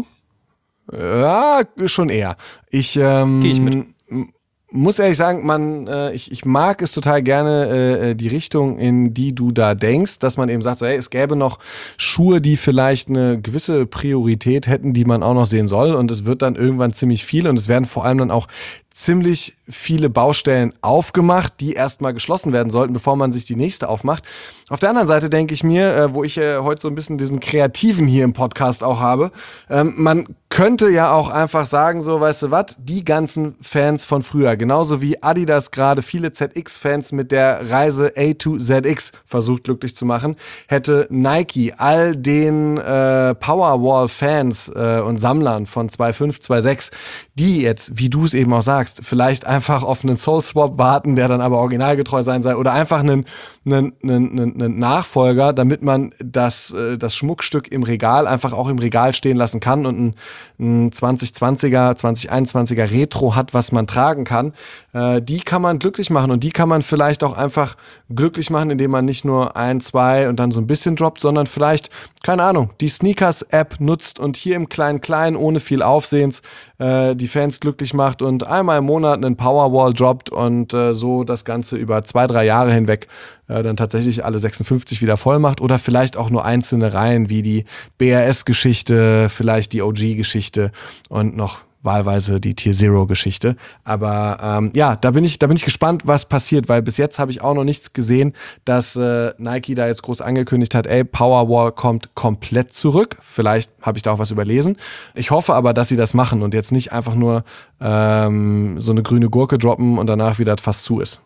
Ja, schon eher. Geh ich mit. Muss ehrlich sagen, ich mag es total gerne, die Richtung, in die du da denkst, dass man eben sagt, so, hey, es gäbe noch Schuhe, die vielleicht eine gewisse Priorität hätten, die man auch noch sehen soll, und es wird dann irgendwann ziemlich viel und es werden vor allem dann auch ziemlich viele Baustellen aufgemacht, die erstmal geschlossen werden sollten, bevor man sich die nächste aufmacht. Auf der anderen Seite denke ich mir, wo ich heute so ein bisschen diesen Kreativen hier im Podcast auch habe, man könnte ja auch einfach sagen, so, weißt du was, die ganzen Fans von früher, genauso wie Adidas gerade viele ZX-Fans mit der Reise A to ZX versucht glücklich zu machen, hätte Nike all den Powerwall-Fans und Sammlern von 2.5, 2.6, die jetzt, wie du es eben auch sagst, vielleicht einfach auf einen Soul-Swap warten, der dann aber originalgetreu sein soll, oder einfach einen Nachfolger, damit man das Schmuckstück im Regal einfach auch im Regal stehen lassen kann und ein 2020er, 2021er Retro hat, was man tragen kann. Die kann man glücklich machen und die kann man vielleicht auch einfach glücklich machen, indem man nicht nur 1, 2 und dann so ein bisschen droppt, sondern vielleicht, keine Ahnung, die Sneakers-App nutzt und hier im Klein-Klein ohne viel Aufsehens die Fans glücklich macht und einmal im Monat einen Powerwall droppt und so das Ganze über 2, 3 Jahre hinweg dann tatsächlich alle 56 wieder voll macht, oder vielleicht auch nur einzelne Reihen wie die BRS-Geschichte, vielleicht die OG-Geschichte und noch wahlweise die Tier-Zero-Geschichte. Aber da bin ich gespannt, was passiert, weil bis jetzt habe ich auch noch nichts gesehen, dass Nike da jetzt groß angekündigt hat, ey, Powerwall kommt komplett zurück. Vielleicht habe ich da auch was überlesen. Ich hoffe aber, dass sie das machen und jetzt nicht einfach nur so eine grüne Gurke droppen und danach wieder fast zu ist.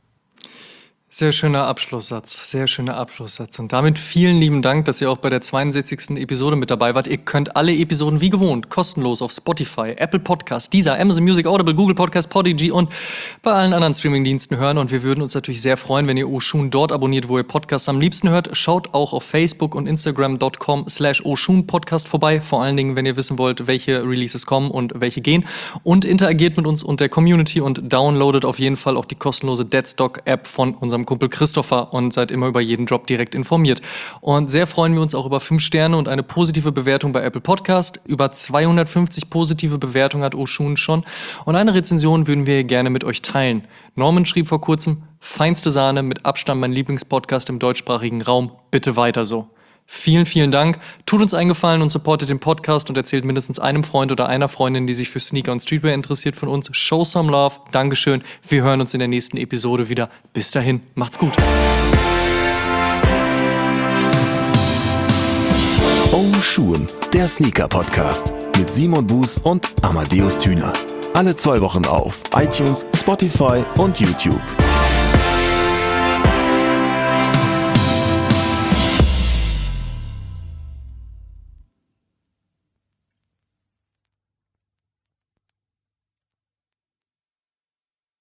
Sehr schöner Abschlusssatz. Und damit vielen lieben Dank, dass ihr auch bei der 62. Episode mit dabei wart. Ihr könnt alle Episoden wie gewohnt kostenlos auf Spotify, Apple Podcasts, Deezer, Amazon Music, Audible, Google Podcasts, Podigy und bei allen anderen Streamingdiensten hören. Und wir würden uns natürlich sehr freuen, wenn ihr Oshun dort abonniert, wo ihr Podcasts am liebsten hört. Schaut auch auf Facebook und Instagram.com/Oshun Podcast vorbei. Vor allen Dingen, wenn ihr wissen wollt, welche Releases kommen und welche gehen. Und interagiert mit uns und der Community und downloadet auf jeden Fall auch die kostenlose Deadstock-App von unserem Kumpel Christopher und seid immer über jeden Drop direkt informiert. Und sehr freuen wir uns auch über 5 Sterne und eine positive Bewertung bei Apple Podcast. Über 250 positive Bewertungen hat Oshun schon und eine Rezension würden wir gerne mit euch teilen. Norman schrieb vor kurzem: feinste Sahne, mit Abstand mein Lieblingspodcast im deutschsprachigen Raum. Bitte weiter so. Vielen, vielen Dank. Tut uns einen Gefallen und supportet den Podcast und erzählt mindestens einem Freund oder einer Freundin, die sich für Sneaker und Streetwear interessiert, von uns. Show some love. Dankeschön. Wir hören uns in der nächsten Episode wieder. Bis dahin, macht's gut. Oshun, der Sneaker-Podcast mit Simon Buß und Amadeus Thüner. Alle 2 Wochen auf iTunes, Spotify und YouTube.